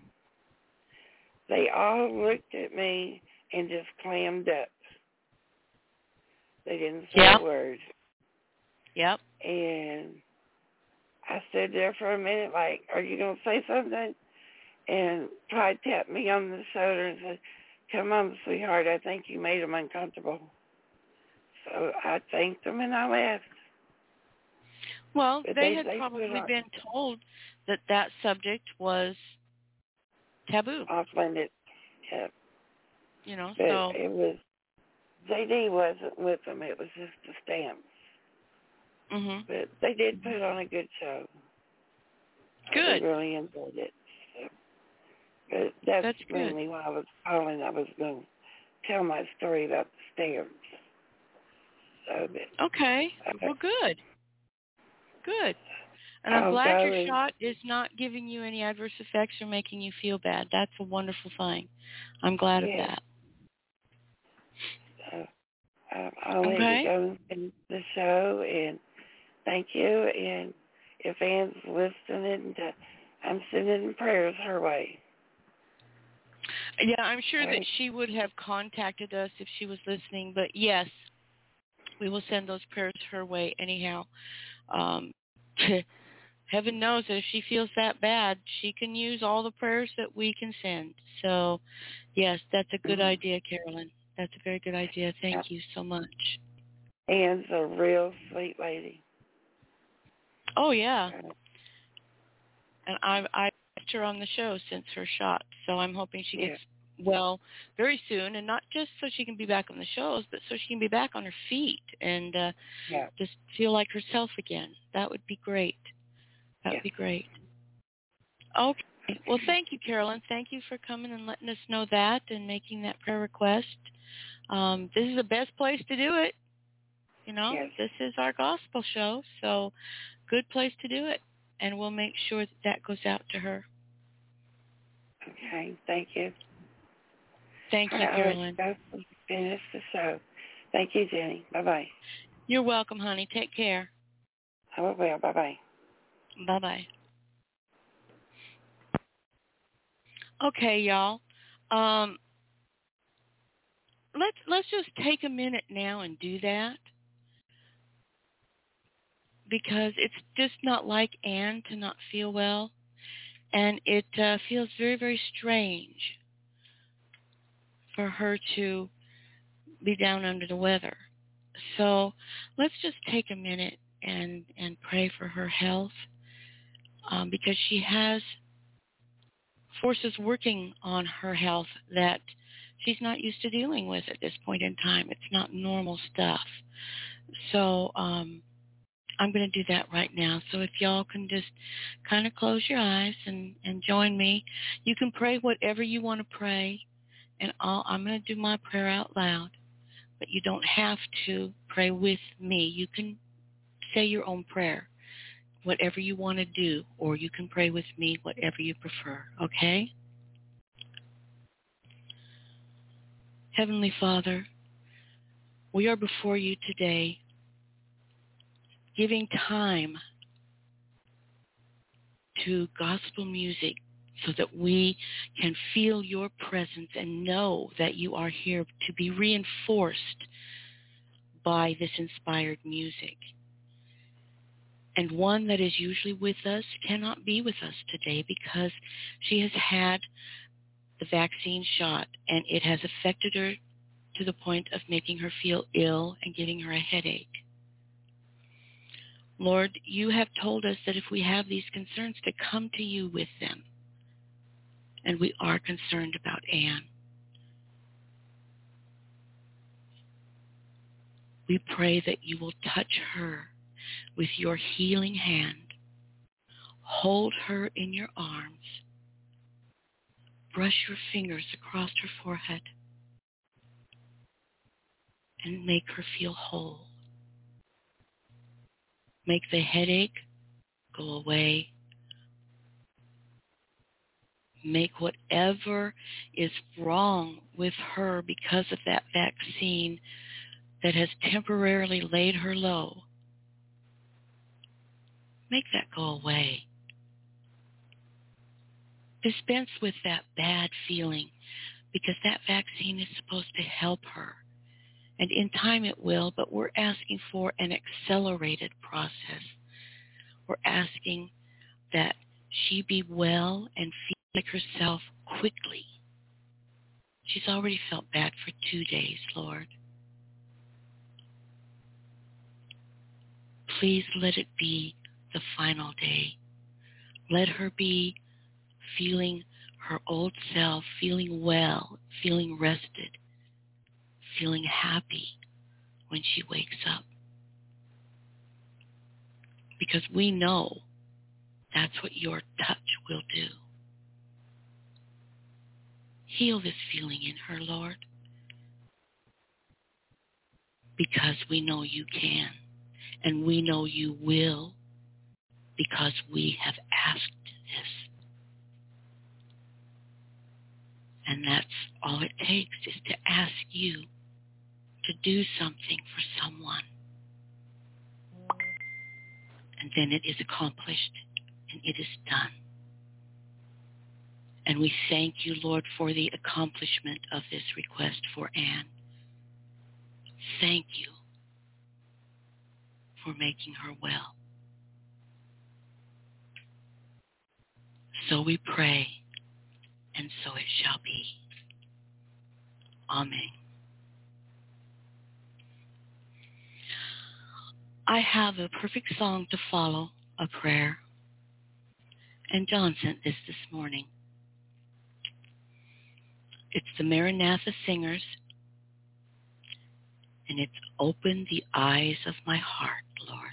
They all looked at me and just clammed up. They didn't say a word. Yep. And I stood there for a minute like, are you going to say something? And Clyde tapped me on the shoulder and said, come on, sweetheart, I think you made them uncomfortable. So I thanked them and I left. Well, they had probably been told that subject was taboo. Off limits, yeah. You know, but so it was, JD wasn't with them. It was just the stamps. Mm-hmm. But they did put on a good show. Good. I really enjoyed it. So, but that's mainly why I was calling. I was going to tell my story about the stamps. So, but, okay. Well, good. Good. And I'm glad your shot is not giving you any adverse effects or making you feel bad. That's a wonderful thing. I'm glad of that. I'll let you go and finish the show, and thank you. And if Anne's listening, I'm sending prayers her way. Yeah, I'm sure that she would have contacted us if she was listening. But, yes, we will send those prayers her way anyhow. heaven knows that if she feels that bad, she can use all the prayers that we can send. So, yes, that's a good idea, Carolyn. That's a very good idea. Thank you so much. Anne's a real sweet lady. Oh, yeah. And I've watched her on the show since her shot, so I'm hoping she gets well very soon, and not just so she can be back on the shows, but so she can be back on her feet and just feel like herself again. That would be great. That would be great. Okay. Well, thank you, Carolyn. Thank you for coming and letting us know that and making that prayer request. This is the best place to do it. You know, this is our gospel show, so good place to do it. And we'll make sure that goes out to her. Okay. Thank you. Thank you, Carolyn. Finish the show. Thank you, Jenny. Bye-bye. You're welcome, honey. Take care. I will. Bye-bye. Bye-bye. Okay, y'all. Let's just take a minute now and do that, because it's just not like Anne to not feel well, and it feels very, very strange for her to be down under the weather. So let's just take a minute and pray for her health, because she has forces working on her health that she's not used to dealing with at this point in time. It's not normal stuff. So I'm going to do that right now. So if y'all can just kind of close your eyes and join me. You can pray whatever you want to pray, and I'm going to do my prayer out loud, but you don't have to pray with me. You can say your own prayer, whatever you want to do, or you can pray with me, whatever you prefer, okay? Heavenly Father, we are before you today, giving time to gospel music so that we can feel your presence and know that you are here, to be reinforced by this inspired music. And one that is usually with us cannot be with us today because she has had the vaccine shot, and it has affected her to the point of making her feel ill and giving her a headache. Lord, you have told us that if we have these concerns, to come to you with them. And we are concerned about Anne. We pray that you will touch her with your healing hand. Hold her in your arms. Brush your fingers across her forehead and make her feel whole. Make the headache go away. Make whatever is wrong with her because of that vaccine that has temporarily laid her low, make that go away. Dispense with that bad feeling, because that vaccine is supposed to help her. And in time it will, but we're asking for an accelerated process. We're asking that she be well and feel like herself quickly. She's already felt bad for 2 days, Lord. Please let it be the final day. Let her be feeling her old self, feeling well, feeling rested, feeling happy when she wakes up. Because we know that's what your touch will do. Heal this feeling in her, Lord, because we know you can, and we know you will, because we have asked this. And that's all it takes, is to ask you to do something for someone. And then it is accomplished, and it is done. And we thank you, Lord, for the accomplishment of this request for Anne. Thank you for making her well. so we pray, and so it shall be. Amen. I have a perfect song to follow a prayer, and John sent this morning. It's the Maranatha Singers, and it's Open the Eyes of My Heart, Lord.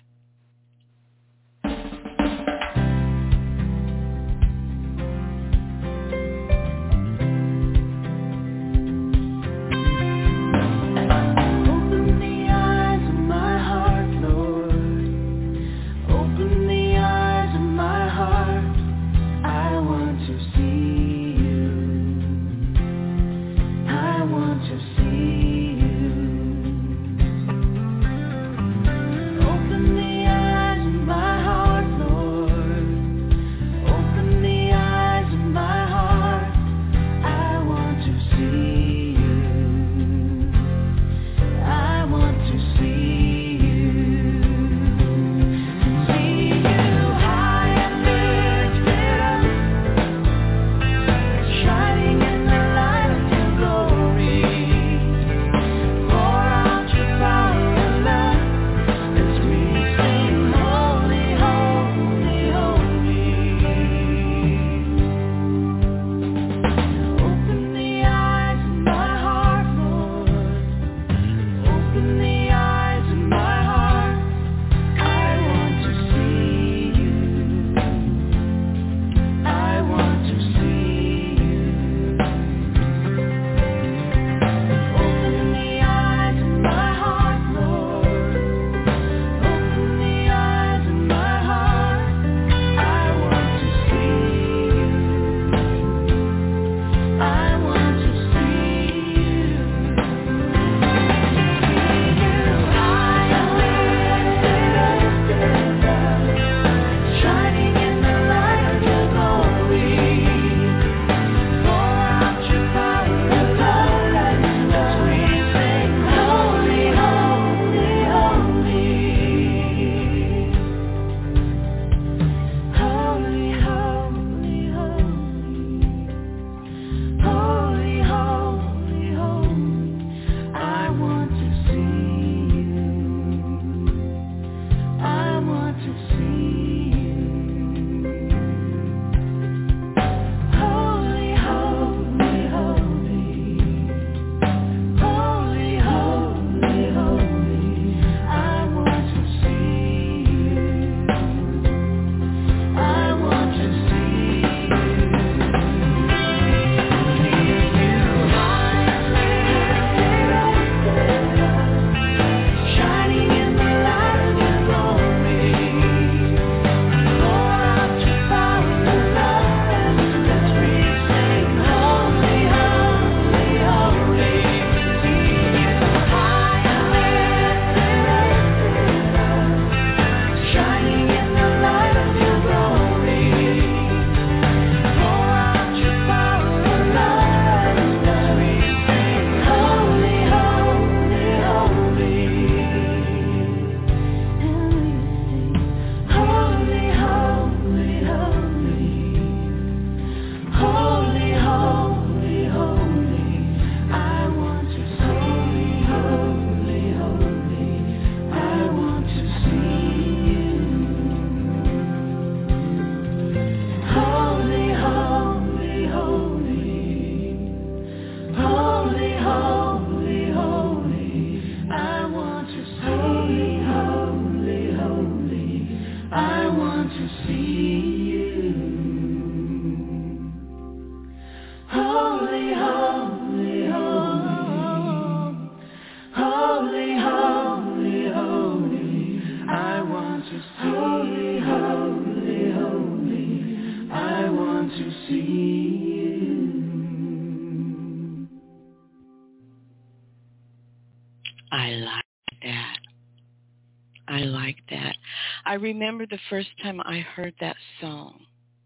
I like that. I remember the first time I heard that song.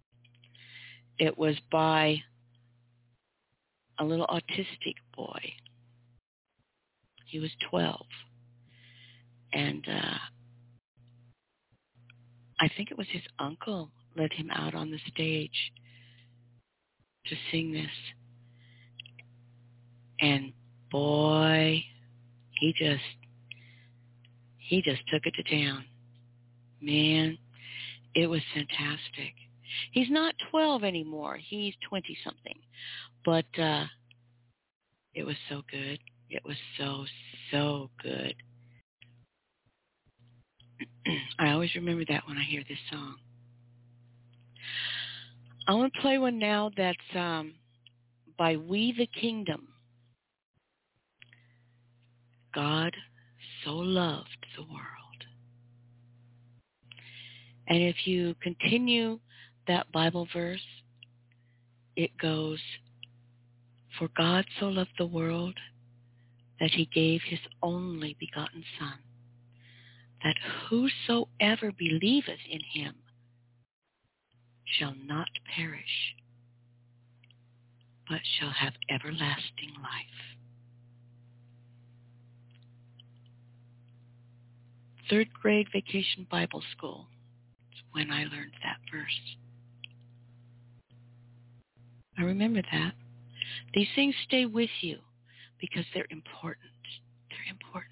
It was by a little autistic boy. He was 12. And I think it was his uncle led him out on the stage to sing this. And boy, he just took it to town. Man, it was fantastic. He's not 12 anymore. He's 20-something. But it was so good. It was so good. I always remember that when I hear this song. I want to play one now that's by We the Kingdom. God so loved the world. And if you continue that Bible verse, it goes, for God so loved the world that he gave his only begotten Son, that whosoever believeth in him shall not perish, but shall have everlasting life. 3rd grade vacation Bible school is when I learned that verse. I remember that. These things stay with you because they're important. They're important.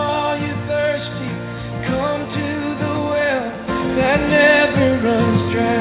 That never runs dry.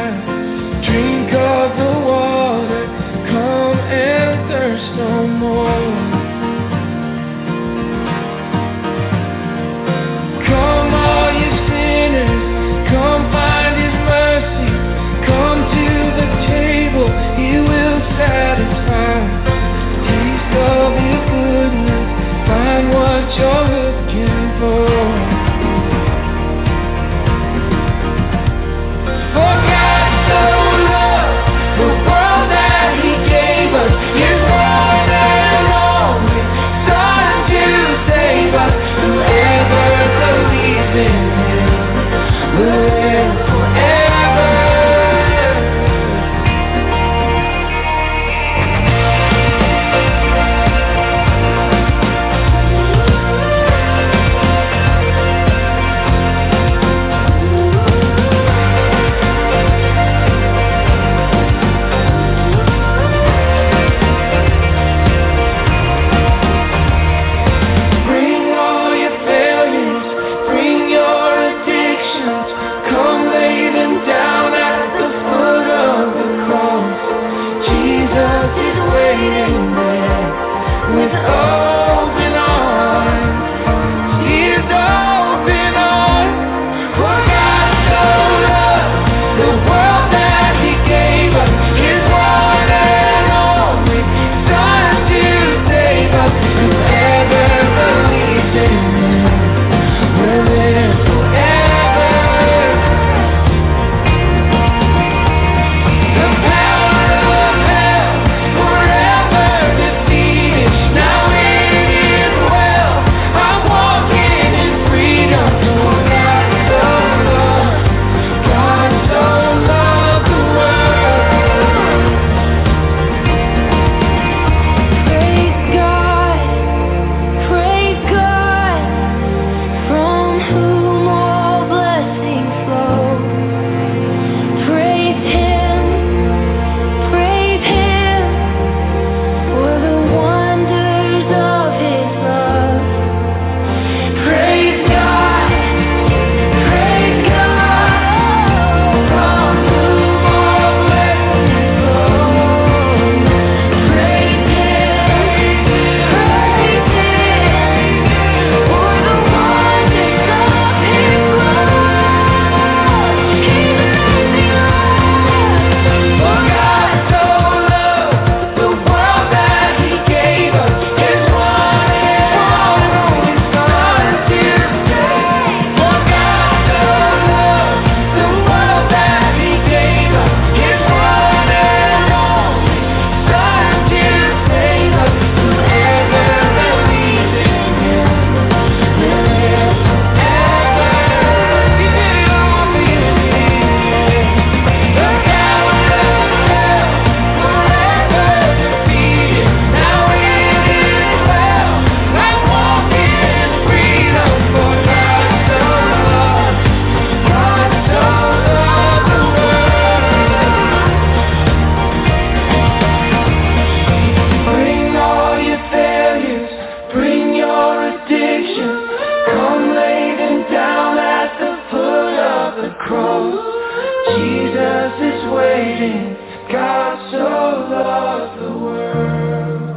of the world.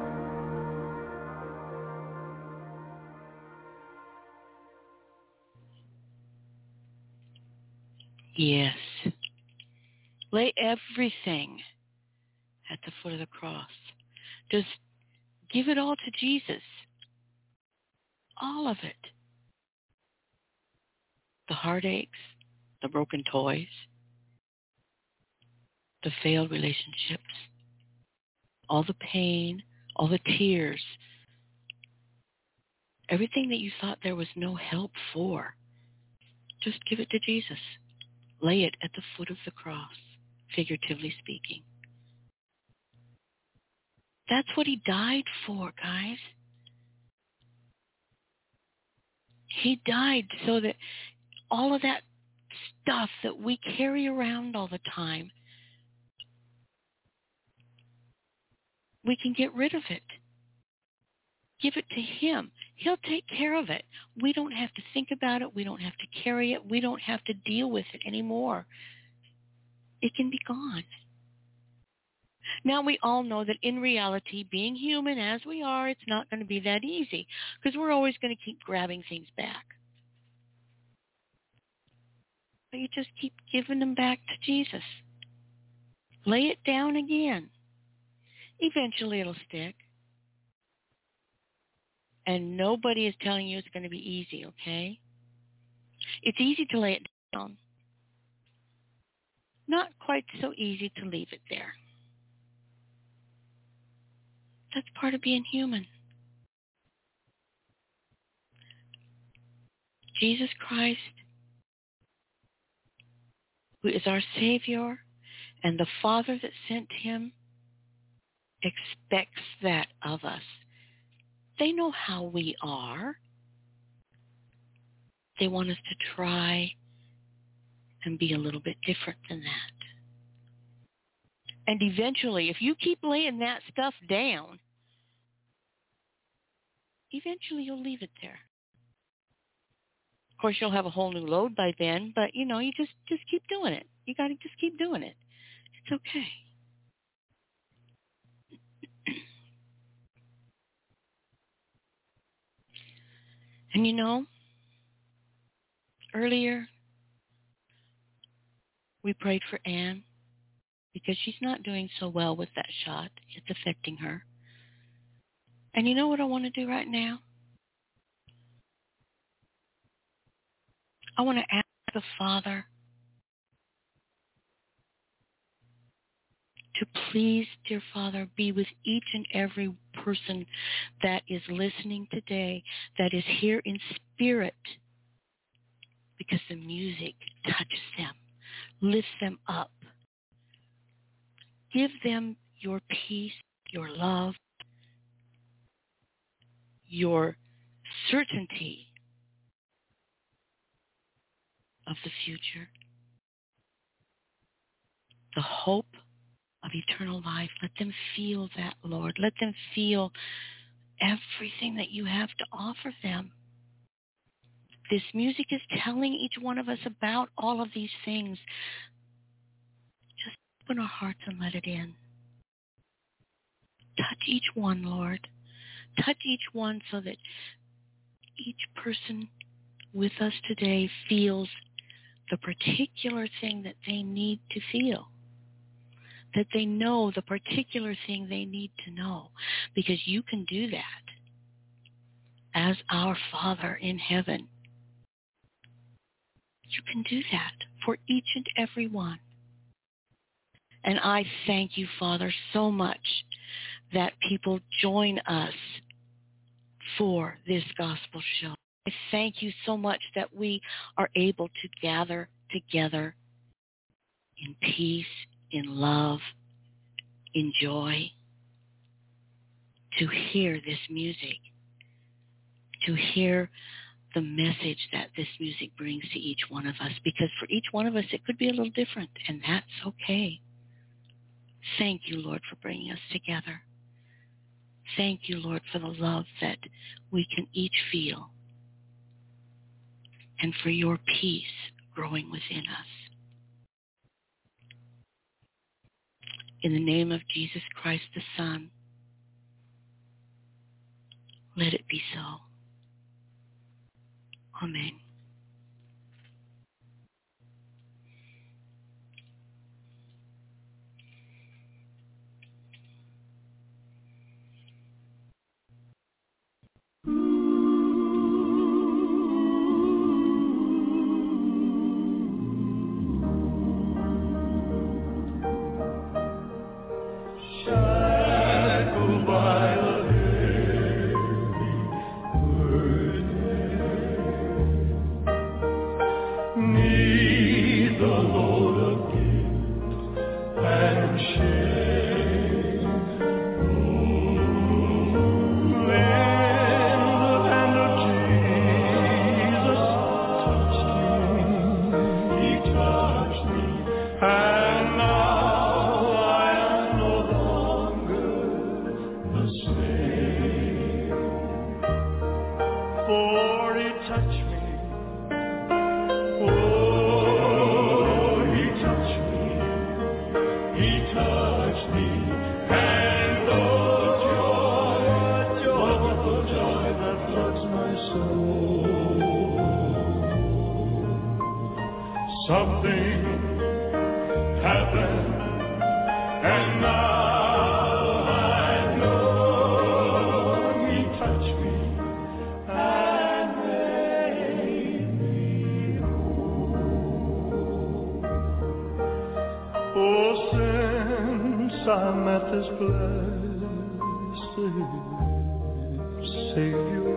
Yes. Lay everything at the foot of the cross. Just give it all to Jesus. All of it. The heartaches, the broken toys, the failed relationships, all the pain, all the tears, everything that you thought there was no help for. Just give it to Jesus. Lay it at the foot of the cross, figuratively speaking. That's what he died for, guys. He died so that all of that stuff that we carry around all the time, we can get rid of it. Give it to him. He'll take care of it. We don't have to think about it. We don't have to carry it. We don't have to deal with it anymore. It can be gone. Now, we all know that in reality, being human as we are, it's not going to be that easy because we're always going to keep grabbing things back. But you just keep giving them back to Jesus. Lay it down again. Eventually it'll stick. And nobody is telling you it's going to be easy, okay? It's easy to lay it down. Not quite so easy to leave it there. That's part of being human. Jesus Christ, who is our Savior, and the Father that sent him, expects that of us. They know how we are. They want us to try and be a little bit different than that. And eventually, if you keep laying that stuff down, eventually you'll leave it there. Of course, you'll have a whole new load by then, but, you just keep doing it. You got to just keep doing it. It's okay. And earlier we prayed for Anne because she's not doing so well with that shot. It's affecting her. And you know what I want to do right now? I want to ask the Father to please, dear Father, be with each and every person that is listening today, that is here in spirit, because the music touches them, lifts them up. Give them your peace, your love, your certainty of the future, the hope of eternal life. Let them feel that, Lord. Let them feel everything that you have to offer them. This music is telling each one of us about all of these things. Just open our hearts and let it in. Touch each one, Lord. Touch each one so that each person with us today feels the particular thing that they need to feel. That they know the particular thing they need to know. Because you can do that as our Father in heaven. You can do that for each and every one. And I thank you, Father, so much that people join us for this gospel show. I thank you so much that we are able to gather together in peace, in love, in joy, to hear this music, to hear the message that this music brings to each one of us, because for each one of us it could be a little different, and that's okay. Thank you, Lord, for bringing us together. Thank you, Lord, for the love that we can each feel, and for your peace growing within us. In the name of Jesus Christ the Son, let it be so. Amen. Shackled by the heavy burden, 'neath the load of guilt and shame. Then the hand of Jesus touched me. He touched me, and now I am no longer the same. For He touched me. Oh, He touched me. He touched me. And the joy that floods my soul. Something happened, and now I know He touched me and made me whole. Oh, since I met this blessed Savior,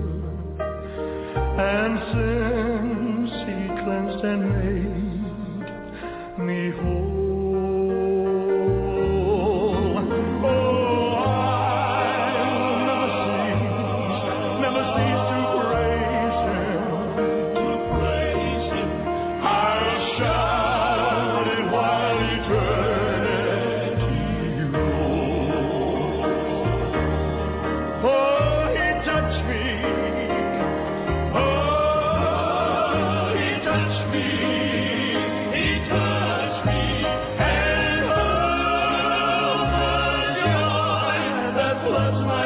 and since He cleansed and made me whole, oh, I'll never cease to praise Him. I'll shout it while eternity rolls. Oh, He touched me. Oh, He touched me. He touched me. And oh, the joy that floods my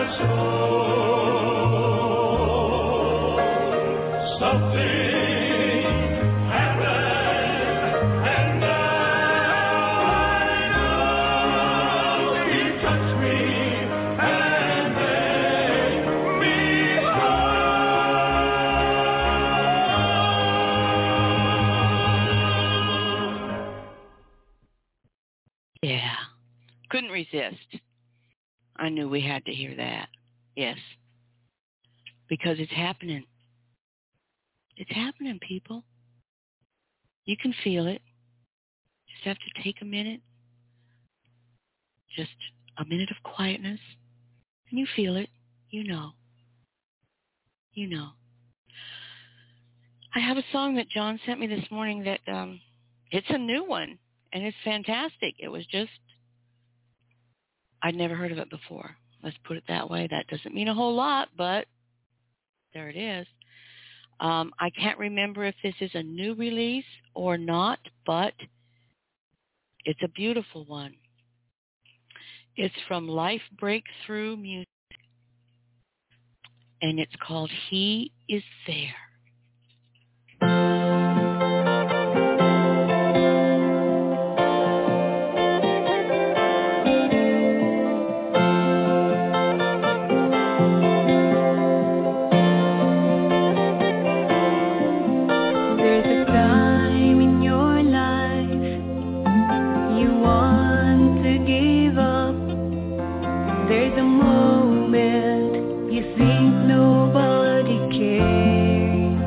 soul. Something happened, and now I know He touched me and made me whole. Yeah. Couldn't resist. I knew we had to hear that. Yes. Because it's happening. It's happening, people. You can feel it. Just have to take a minute. Just a minute of quietness. And you feel it. You know. You know. I have a song that John sent me this morning that it's a new one. And it's fantastic. It was just, I'd never heard of it before. Let's put it that way. That doesn't mean a whole lot, but there it is. I can't remember if this is a new release or not, but it's a beautiful one. It's from Life Breakthrough Music, and it's called He Is There. There's a time in your life you want to give up. There's a moment you think nobody cares.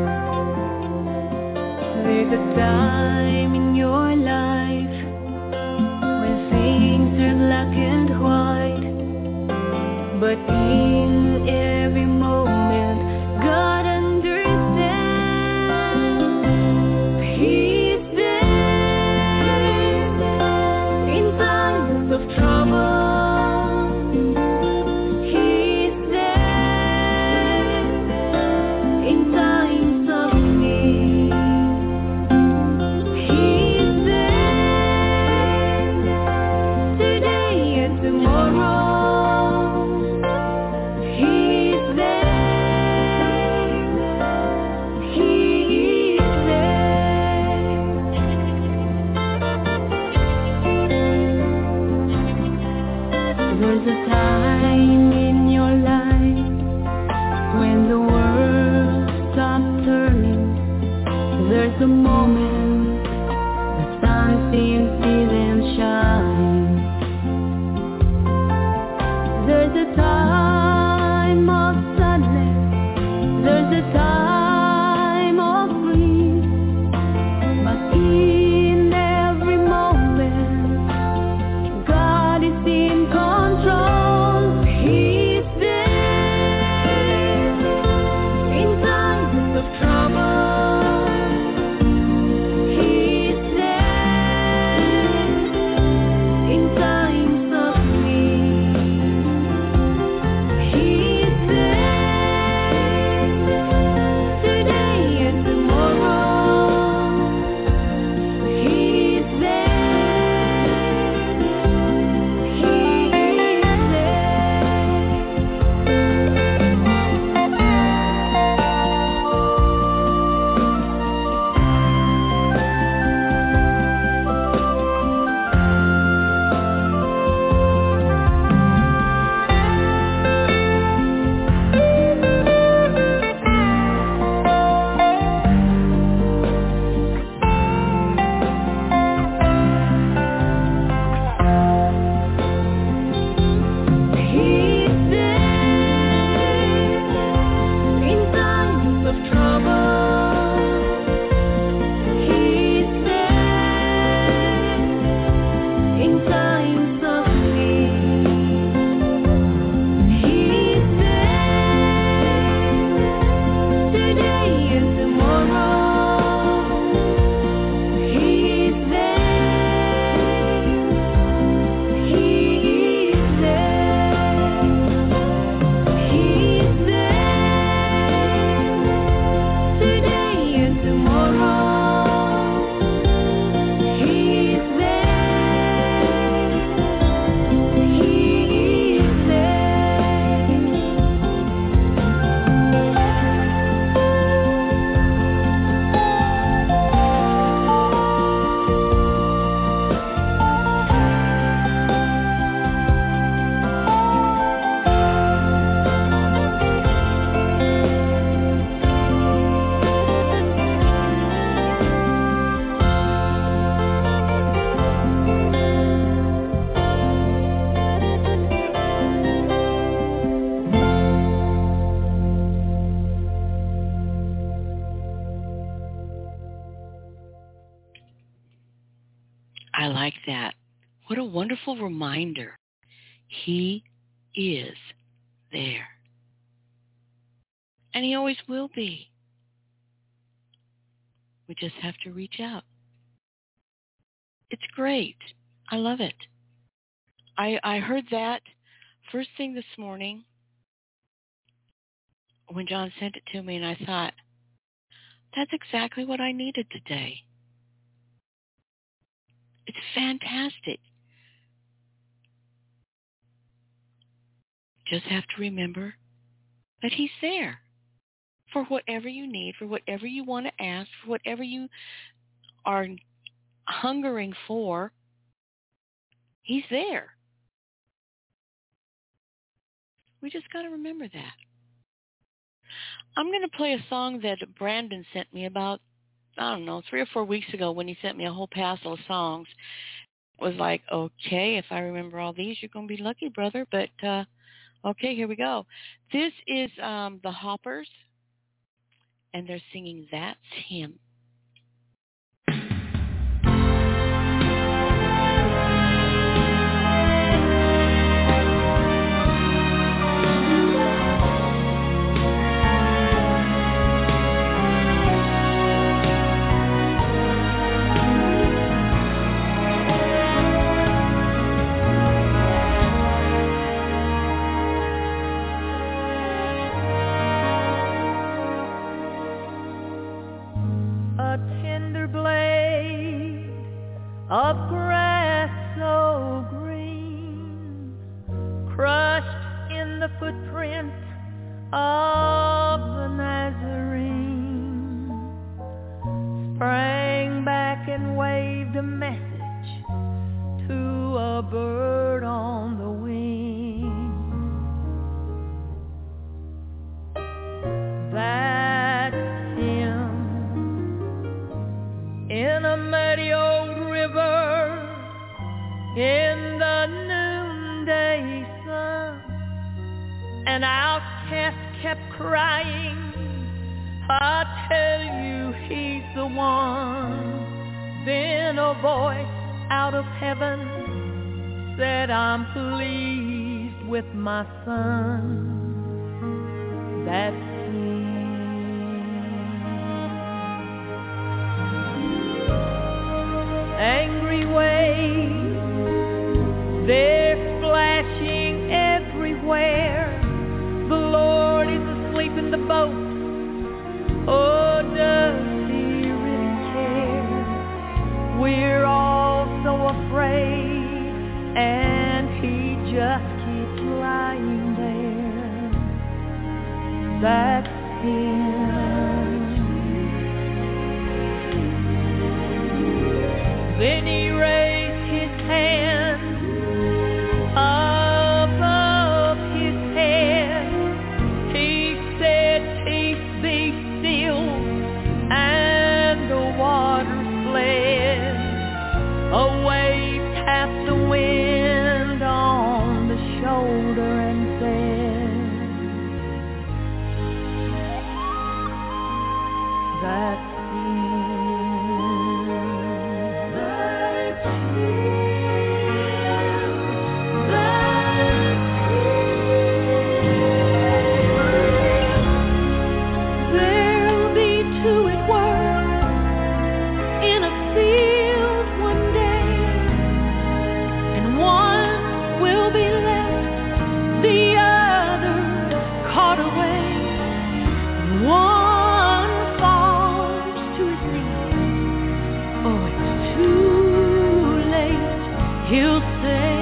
There's a time in your life when things are black and white, but in every moment God understands. He's there in times of trouble. He's there in times of need. He's there I like that. What a wonderful reminder. He is there. And he always will be. We just have to reach out. It's great. I love it. I heard that first thing this morning when John sent it to me, and I thought, that's exactly what I needed today. It's fantastic. Just have to remember that he's there for whatever you need, for whatever you want to ask, for whatever you are hungering for. He's there. We just got to remember that. I'm going to play a song that Brandon sent me about, 3 or 4 weeks ago when he sent me a whole passel of songs. It was like, okay, if I remember all these, you're going to be lucky, brother. But, okay, here we go. This is the Hoppers, and they're singing That's Him. in the footprint of the Nazarene, sprang back and waved a message to a bird on the wing. That's him in a muddy old river in the noonday sun. An outcast kept crying, I tell you he's the one. Then a voice out of heaven said, I'm pleased with my son. That's him. Angry waves, they're splashing everywhere. The Lord is asleep in the boat. Oh, does he really care? We're all so afraid, and he just keeps lying there. That's him. Then he raised his hand above his head. He said, peace be still, and the water fled. A wave tapped the wind on the shoulder and said, that's he'll say,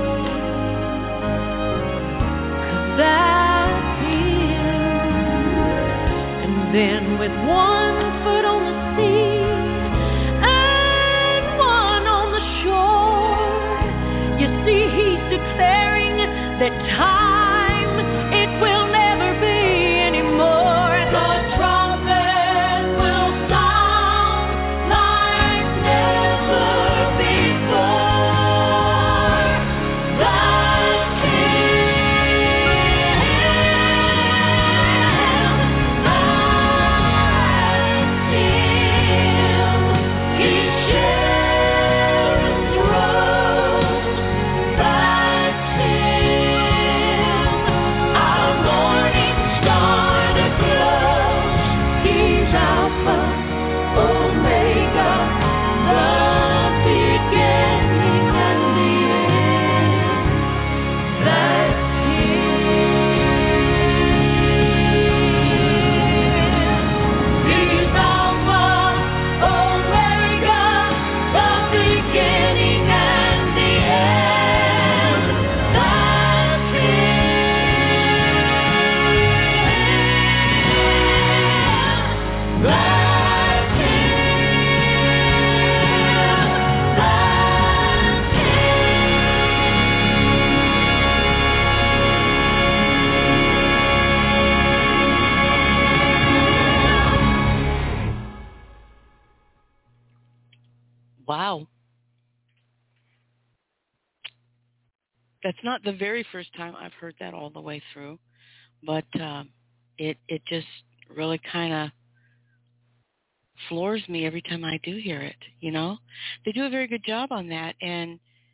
'cause that's him. And then with one foot on the sea and one on the shore, you see he's declaring that time, it will never be anymore. The trumpet will sound like never before. That's him. He shares through. That's him. Our morning star that glows. He's Alpha, Omega, the beginning and the end. That's him. He's Alpha, Omega, the beginning and the end. That's him. That's Wow. That's not the very first time I've heard that all the way through, but it just really kind of floors me every time I do hear it, you know? They do a very good job on that, and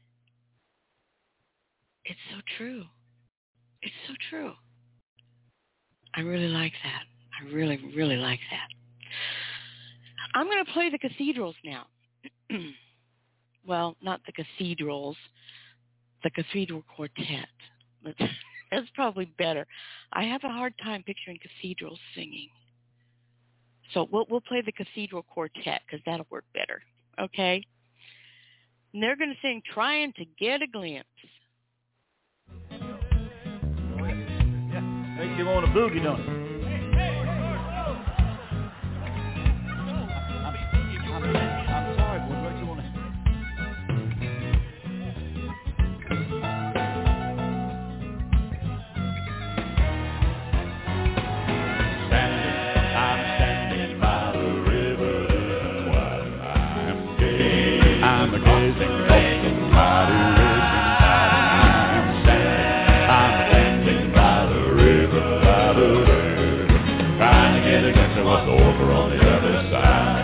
it's so true. It's so true. I really like that. I really, really like that. I'm going to play the cathedrals now. Well, not the cathedrals, the cathedral quartet. That's probably better. I have a hard time picturing cathedrals singing. So we'll play the cathedral quartet because that'll work better, okay? And they're going to sing Trying to Get a Glimpse. you want a boogie, don't you? I'm sorry, boy. What you want to... I'm standing by the river while I'm gazing. I'm gazing off the mighty raging tide. I'm standing by the river, trying to get a glimpse of what's over on the other side.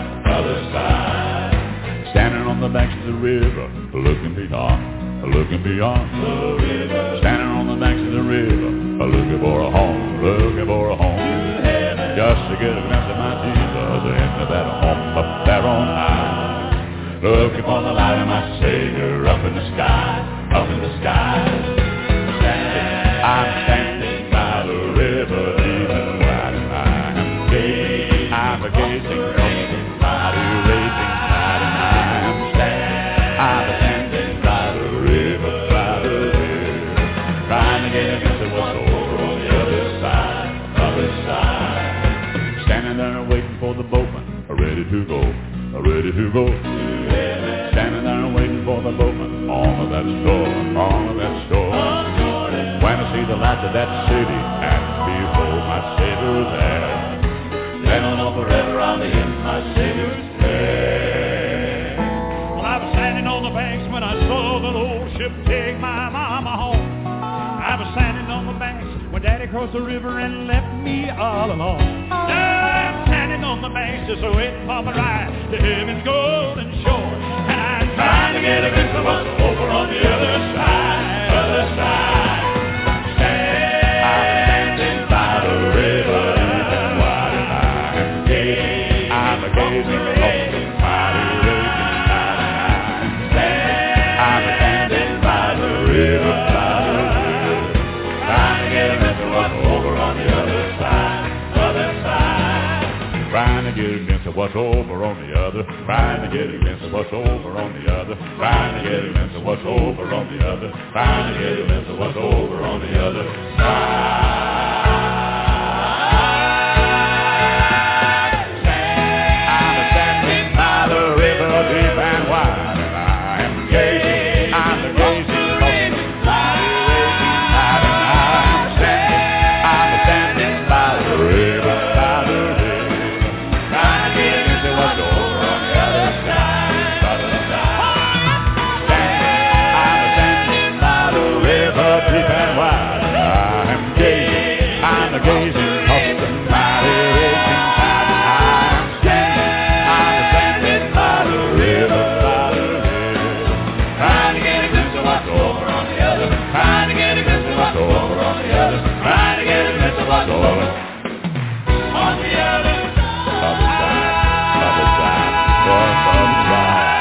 Standing on the banks of the river, looking beyond the river. Standing on the banks of the river, looking for a home, just to get a glimpse of my Jesus into that home up there on high. Looking for the light of my Savior up in the sky. I'm standing by the river, deep and wide, and I'm gazing on the mighty raging tide, and I'm standing by the river, trying to get a glimpse of what's over on the other side. Standing there waiting for the boatman, ready to go. Standing there waiting for the boatman on that shore. When I see the lights of that city and behold my Savior there, standing on the river on the end, my Savior's there. Well, I was standing on the banks when I saw the old ship take my mama home. I was standing on the banks when Daddy crossed the river and left me all alone. I'm standing on the banks just waiting for my ride to heaven's golden shore. And I'm trying to get a glimpse of what's over on the other side. I'm standing by the river, and wide and I'm gazing off the mighty raging tide. I'm standing by the river, trying to get a glimpse of what's over on the other side. Trying to get a glimpse of what's over on the other. Trying to get a glimpse of what's over on the other. Trying to get a glimpse of what's over on the other. Trying to get a glimpse of what's over on the other side. I'm standing by the river deep and wide, and I'm gazing off the mighty raging tide, and I'm standing by the river. Gazing off the mighty raging tide, I'm standing by the river, trying to get a glimpse of what's over on the other, trying to get a glimpse of what's over on the other, trying to get a glimpse of what's over on the other side.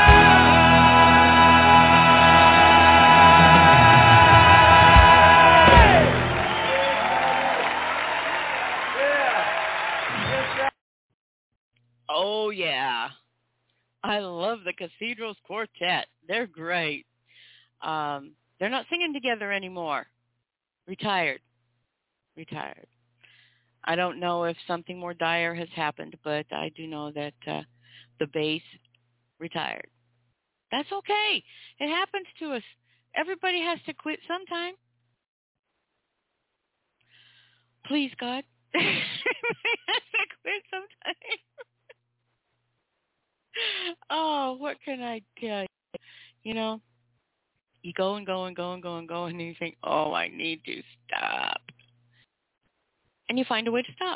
Oh, yeah. I love the Cathedrals Quartet. They're great. They're not singing together anymore. Retired. I don't know if something more dire has happened, but I do know that the bass retired. That's okay. It happens to us. Everybody has to quit sometime. Please, God. Everybody has to quit sometime. Oh, what can I tell you? You know, you go and go, and you think, oh, I need to stop. And you find a way to stop.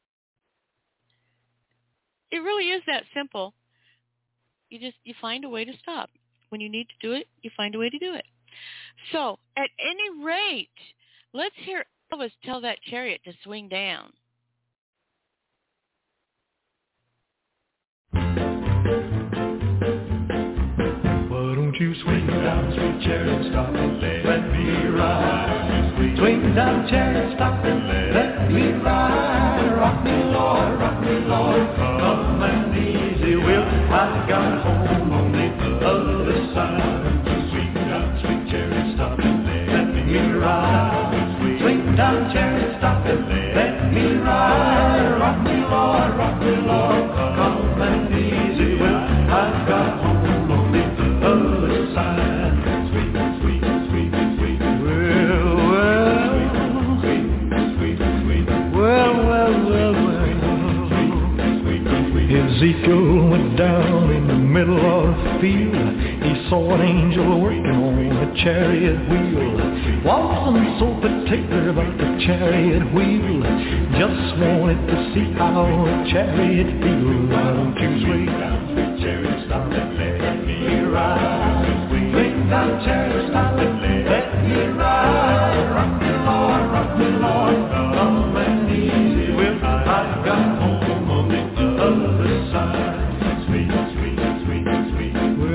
It really is that simple. You find a way to stop. When you need to do it, you find a way to do it. So, at any rate, let's hear Elvis tell that chariot to swing down. You swing down, sweet chariot, stop and let me ride. Swing down, chariot, stop and let me ride. Rock me, Lord, come and easy will. I got home on the other side. Swing down, sweet chariot, stop and let me ride. Swing down, chariot, stop and let me ride. Rock me, Lord, come and easy. Well, I've got home on the other side. Sweet, sweet, sweet, sweet. Ezekiel went down in the middle of the field. He saw an angel working on a chariot wheel. Wasn't so particular about the chariot wheel, just wanted to see how a chariot feels. Why don't you swing down, sweet chariot, stop and let me ride. Swing down, chariot, stop and let me ride. Rock me, Lord, come and easy. Well, I've got home on the other side. Sweet, sweet, sweet, sweet.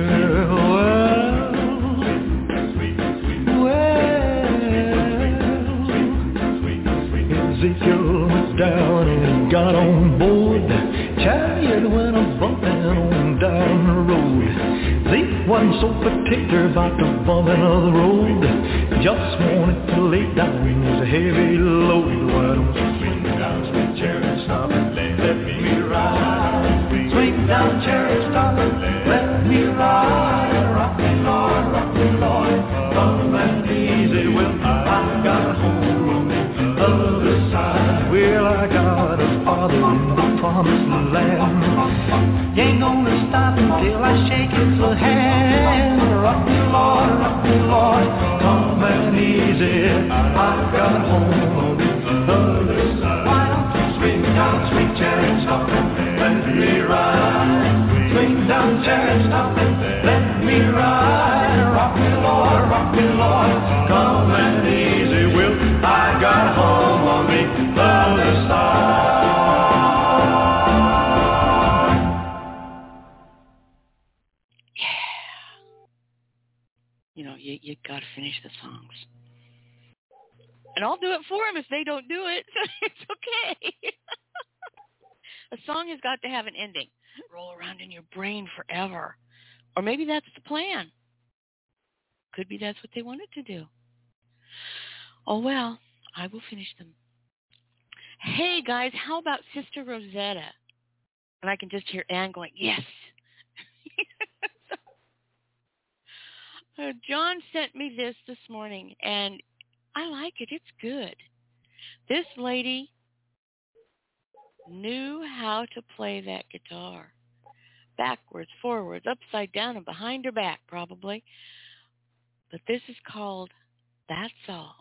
Ezekiel went down and got on board. Chariot went a bumping on down the road. Zeke wasn't so particular about the bumping of the road, just wanted to lay down his heavy load. Why don't you swing down, sweet chariot, stop and let me ride. Swing down, chariot, stop and let me ride. Rock me, Lord, come and easy. Well, I got home on the other side. Well, I got a father in the promised land. Ain't gonna stop until I shake his hand. Rock me, Lord, come and easy. I got home on the other side. Why don't you swing down, sweet chariot, stop and let me ride. Swing down, chariot, stop and let me ride. Rock me, Lord, come and easy. Well, I got home on the other side. You know, you got to finish the songs. And I'll do it for them if they don't do it. It's okay. A song has got to have an ending. Roll around in your brain forever. Or maybe that's the plan. Could be that's what they wanted to do. Oh, well, I will finish them. Hey, guys, how about Sister Rosetta? And I can just hear Ann going, yes. John sent me this morning, and I like it. It's good. This lady knew how to play that guitar. Backwards, forwards, upside down, and behind her back, probably. But this is called That's All.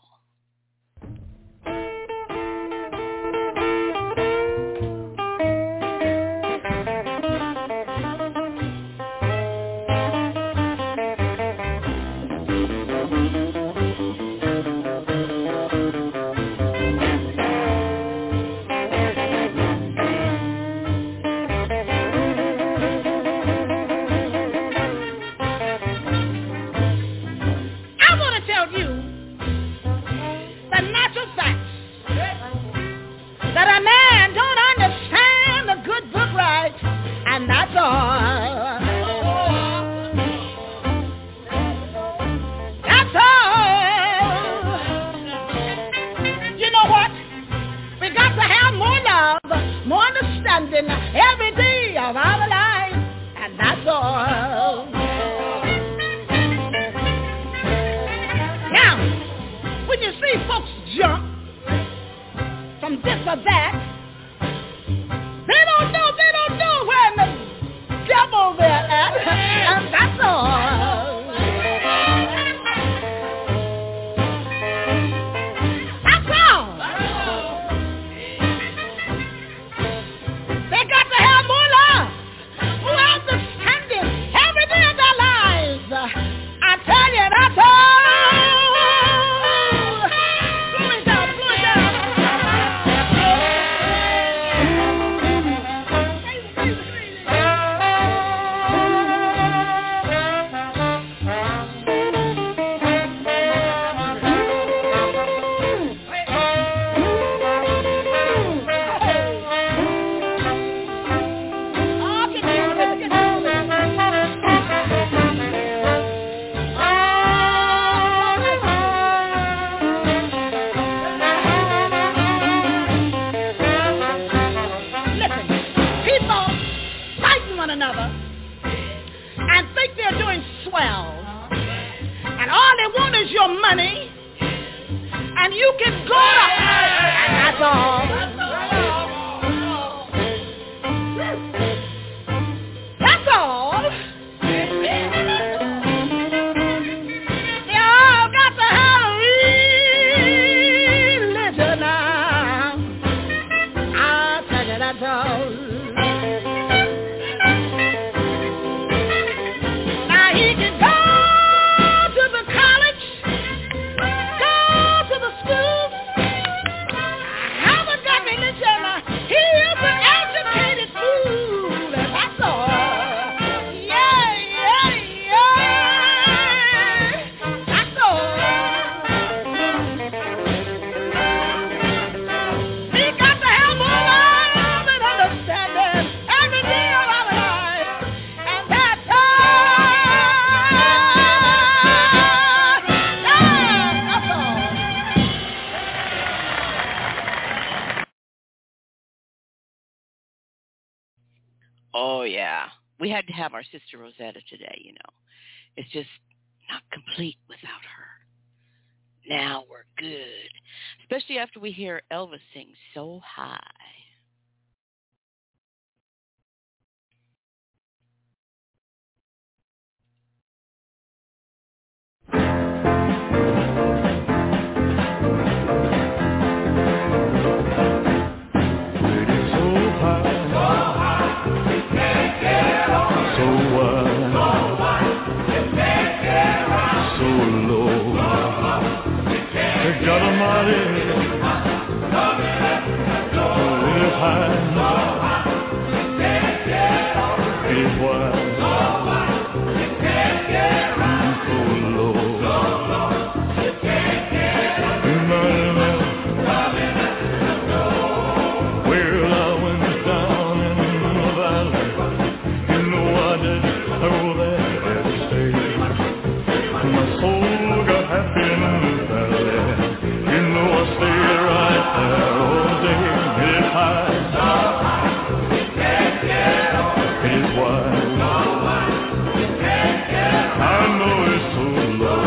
Every day of our life, and that's all. Now, when you see folks jump from this or that, they don't know where the devil they're at, and that's all. you can go to hell, and that's all. That's all. Y'all got to have religion now. I'll tell you that's all. Now he can go to the college, go to the school. I haven't got religion. He is an educated fool. That's all. Oh, yeah. We had to have our sister Rosetta today, you know. It's just not complete without her. Now we're good. Especially after we hear Elvis sing So High. God Almighty, live high, is wide, so low, well, I went down in the valley, you know I did all that to say, my soul got happy in the valley. Stay right there all day. It is high, it is wide. I know it's so low.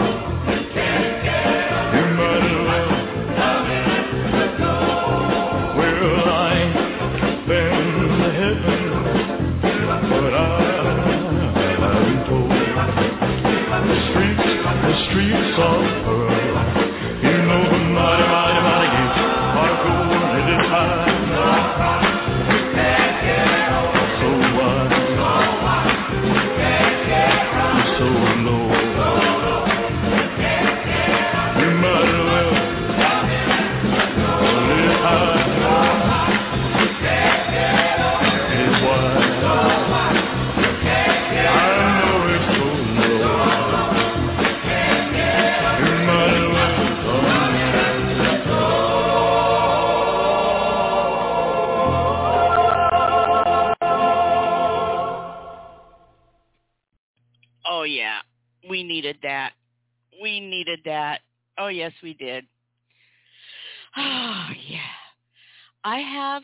You might as well. Well, I ain't been to heaven, but I've been told the streets of pearl. You know the mighty gates are gold, it is high, so wide, so low. You might as well live high, it is wide. I know it's so low. You might as well. Oh, yeah. We needed that. We needed that. Oh, yes, we did. Oh, yeah. I have,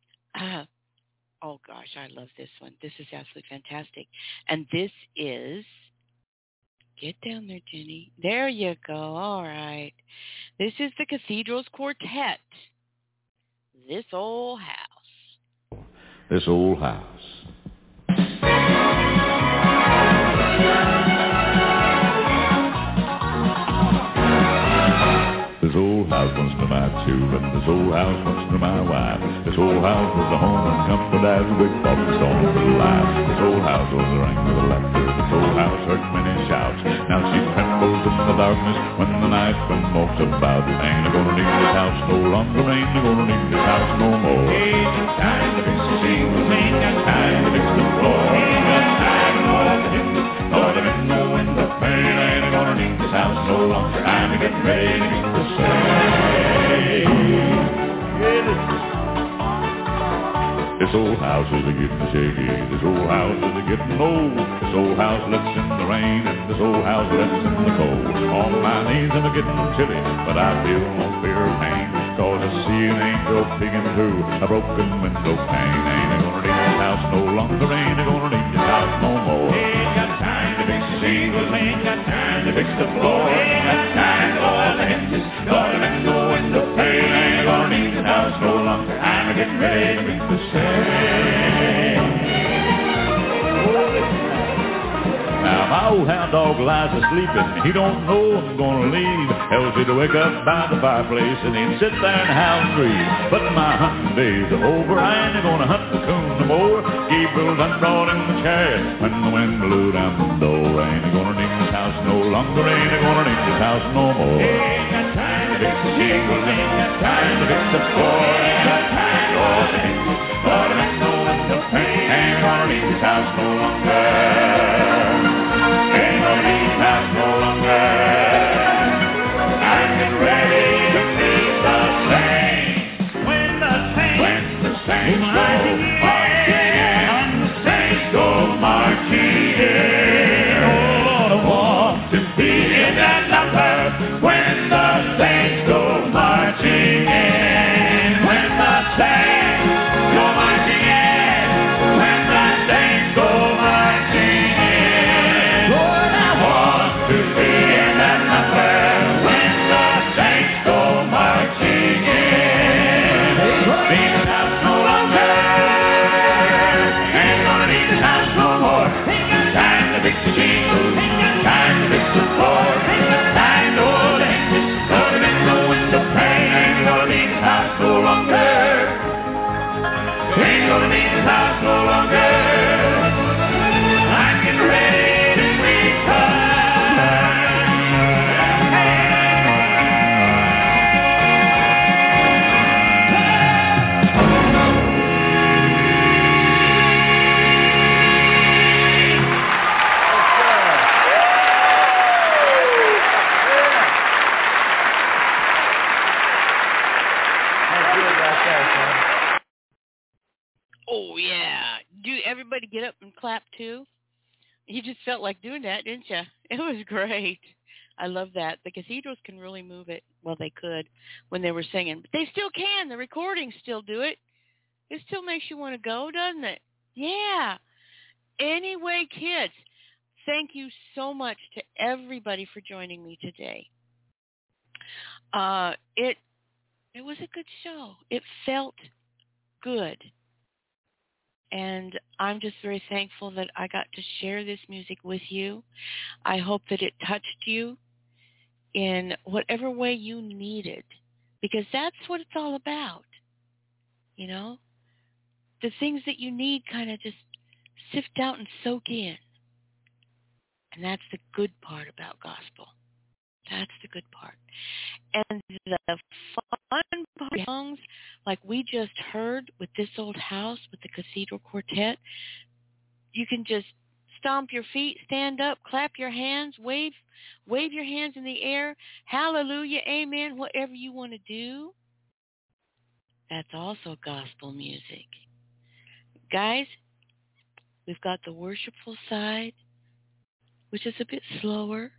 oh, gosh, I love this one. This is absolutely fantastic. And this is, get down there, Jenny. There you go. All right. This is the Cathedrals Quartet. This old house. This old house. This old house once to my children, this old house once to my wife. This old house was the home and comfort as we fought the storm of life. This old house was the ring of the laughter, this old house heard many shouts. Now she trembles in the darkness when the night wind walks about. Ain't a gonna need this house no longer, ain't a gonna need this house no more. Ain't got time to fix the shingles, ain't got time to fix the floor. Ain't got time to know the hinges, nor the window in the pane. Ain't a gonna need this house no longer, I'm getting ready to meet the sun. This old house is a getting shaky, this old house is a getting old. This old house lives in the rain and this old house lives in the cold. On my knees I'm a getting chilly, but I feel no fear of pain, cause I see an angel peeking through a broken window pane. Ain't a gonna need this house no longer, ain't a gonna need this house no more. Ain't got time to fix the shingles, ain't got time to fix the floor. Ain't got time to oil the hinges, Lord, I've been going to pray. I ain't gonna need this house no longer. I'm getting ready to meet the saints. Now my old hound dog lies asleeping. He don't know I'm gonna leave. Tells me to wake up by the fireplace and he'd sit there and howl and grieve. But my hunting days are over. I ain't gonna hunt the coon no more. Gabriel's unbrought in the chariot when the wind blew down the door. I ain't gonna need this house no longer. I ain't gonna need this house no more. Ain't got time to fix the shingles. Ain't got time to fix the floor. Ain't got time to all the hinges. Lord, I've been going to pray. Ain't gonna need this house no longer. Ain't gonna need this house no longer. I'm getting ready to meet the saints. When the saints go marching in. When the saints go marching in. Oh, Lord, I want to be in that number. When the saints go marching in. When the saints go marching in. When the saints go marching in. Lord, I want to be in that number. When the saints go marching in. Need this house no longer. Ain't gonna need this house no more. Time to fix the shingles. Time to fix the floor. Time to hold it. Lord, I've been going to pray. Ain't gonna need this house no longer. Ain't gonna need this house no longer. I'm getting ready to meet the Oh, yeah. Do everybody get up and clap, too? You just felt like doing that, didn't you? It was great. I love that. The cathedrals can really move it. Well, they could when they were singing. But they still can. The recordings still do it. It still makes you want to go, doesn't it? Yeah. Anyway, kids, thank you so much to everybody for joining me today. It was a good show. It felt good. And I'm just very thankful that I got to share this music with you. I hope that it touched you in whatever way you needed, because that's what it's all about. You know, the things that you need kind of just sift out and soak in. And that's the good part about gospel. That's the good part. And the fun part songs like we just heard with This Old House with the Cathedral Quartet, you can just stomp your feet, stand up, clap your hands, wave your hands in the air, hallelujah, amen, whatever you want to do. That's also gospel music. Guys, we've got the worshipful side, which is a bit slower,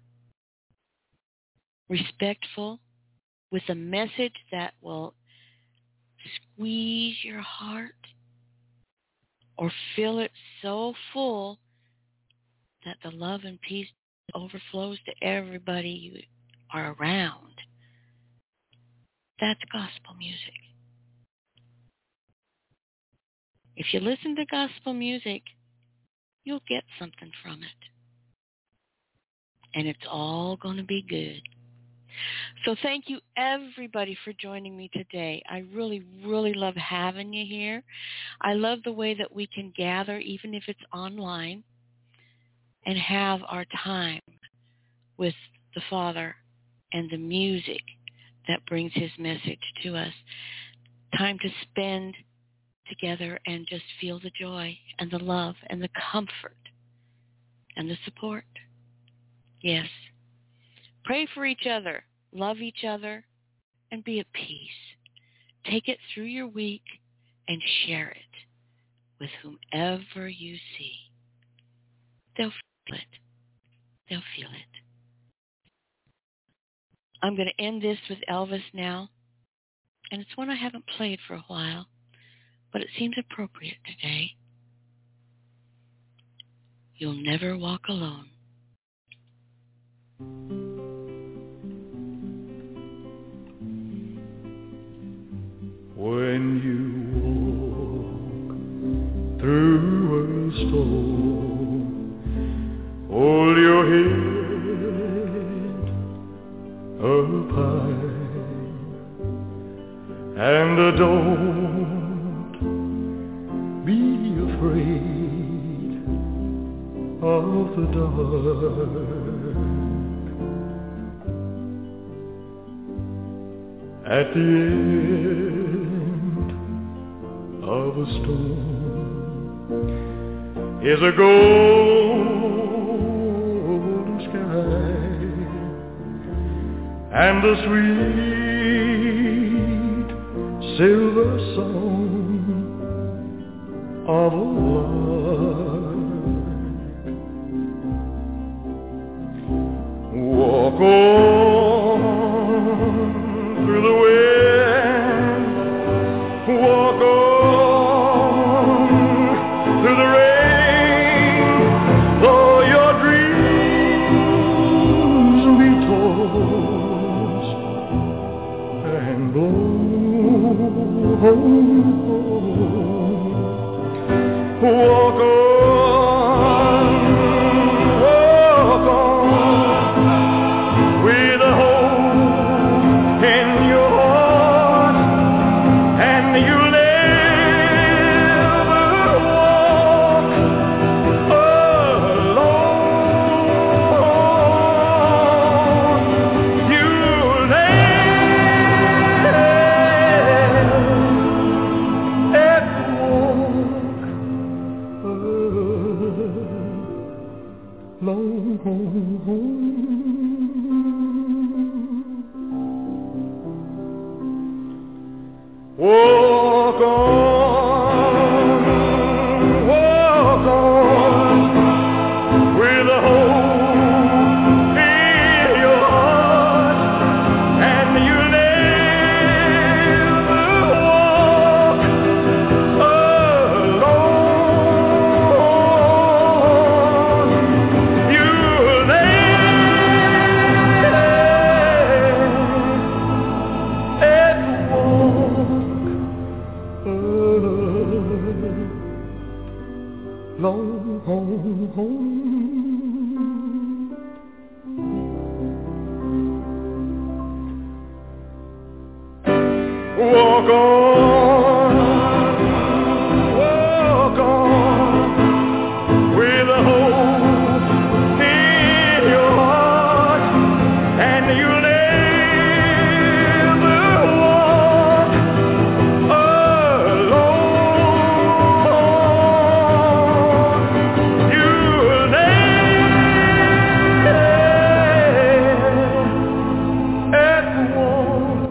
respectful, with a message that will squeeze your heart or fill it so full that the love and peace overflows to everybody you are around. That's gospel music. If you listen to gospel music, you'll get something from it. And it's all going to be good. So thank you, everybody, for joining me today. I really, really love having you here. I love the way that we can gather, even if it's online, and have our time with the Father and the music that brings his message to us. Time to spend together and just feel the joy and the love and the comfort and the support. Yes. Pray for each other, love each other, and be at peace. Take it through your week and share it with whomever you see. They'll feel it. They'll feel it. I'm going to end this with Elvis now, and it's one I haven't played for a while, but it seems appropriate today. You'll never walk alone. when you walk through a storm. Hold your head up high and don't be afraid of the dark. At the end of a storm is a golden sky and the sweet silver song of a lark. Walk on through the wind, walk on through the rain, though your dreams be tossed and blown. Walk on with a hope in your heart, and you'll never walk alone. You'll never walk alone. Walk on with a hope in your heart, and you'll never walk alone. You'll never walk on with a hope in your heart, and you'll never walk alone. You'll never walk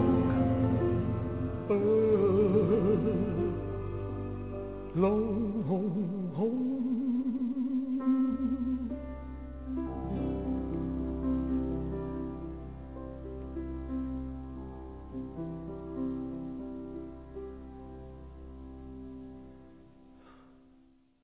alone.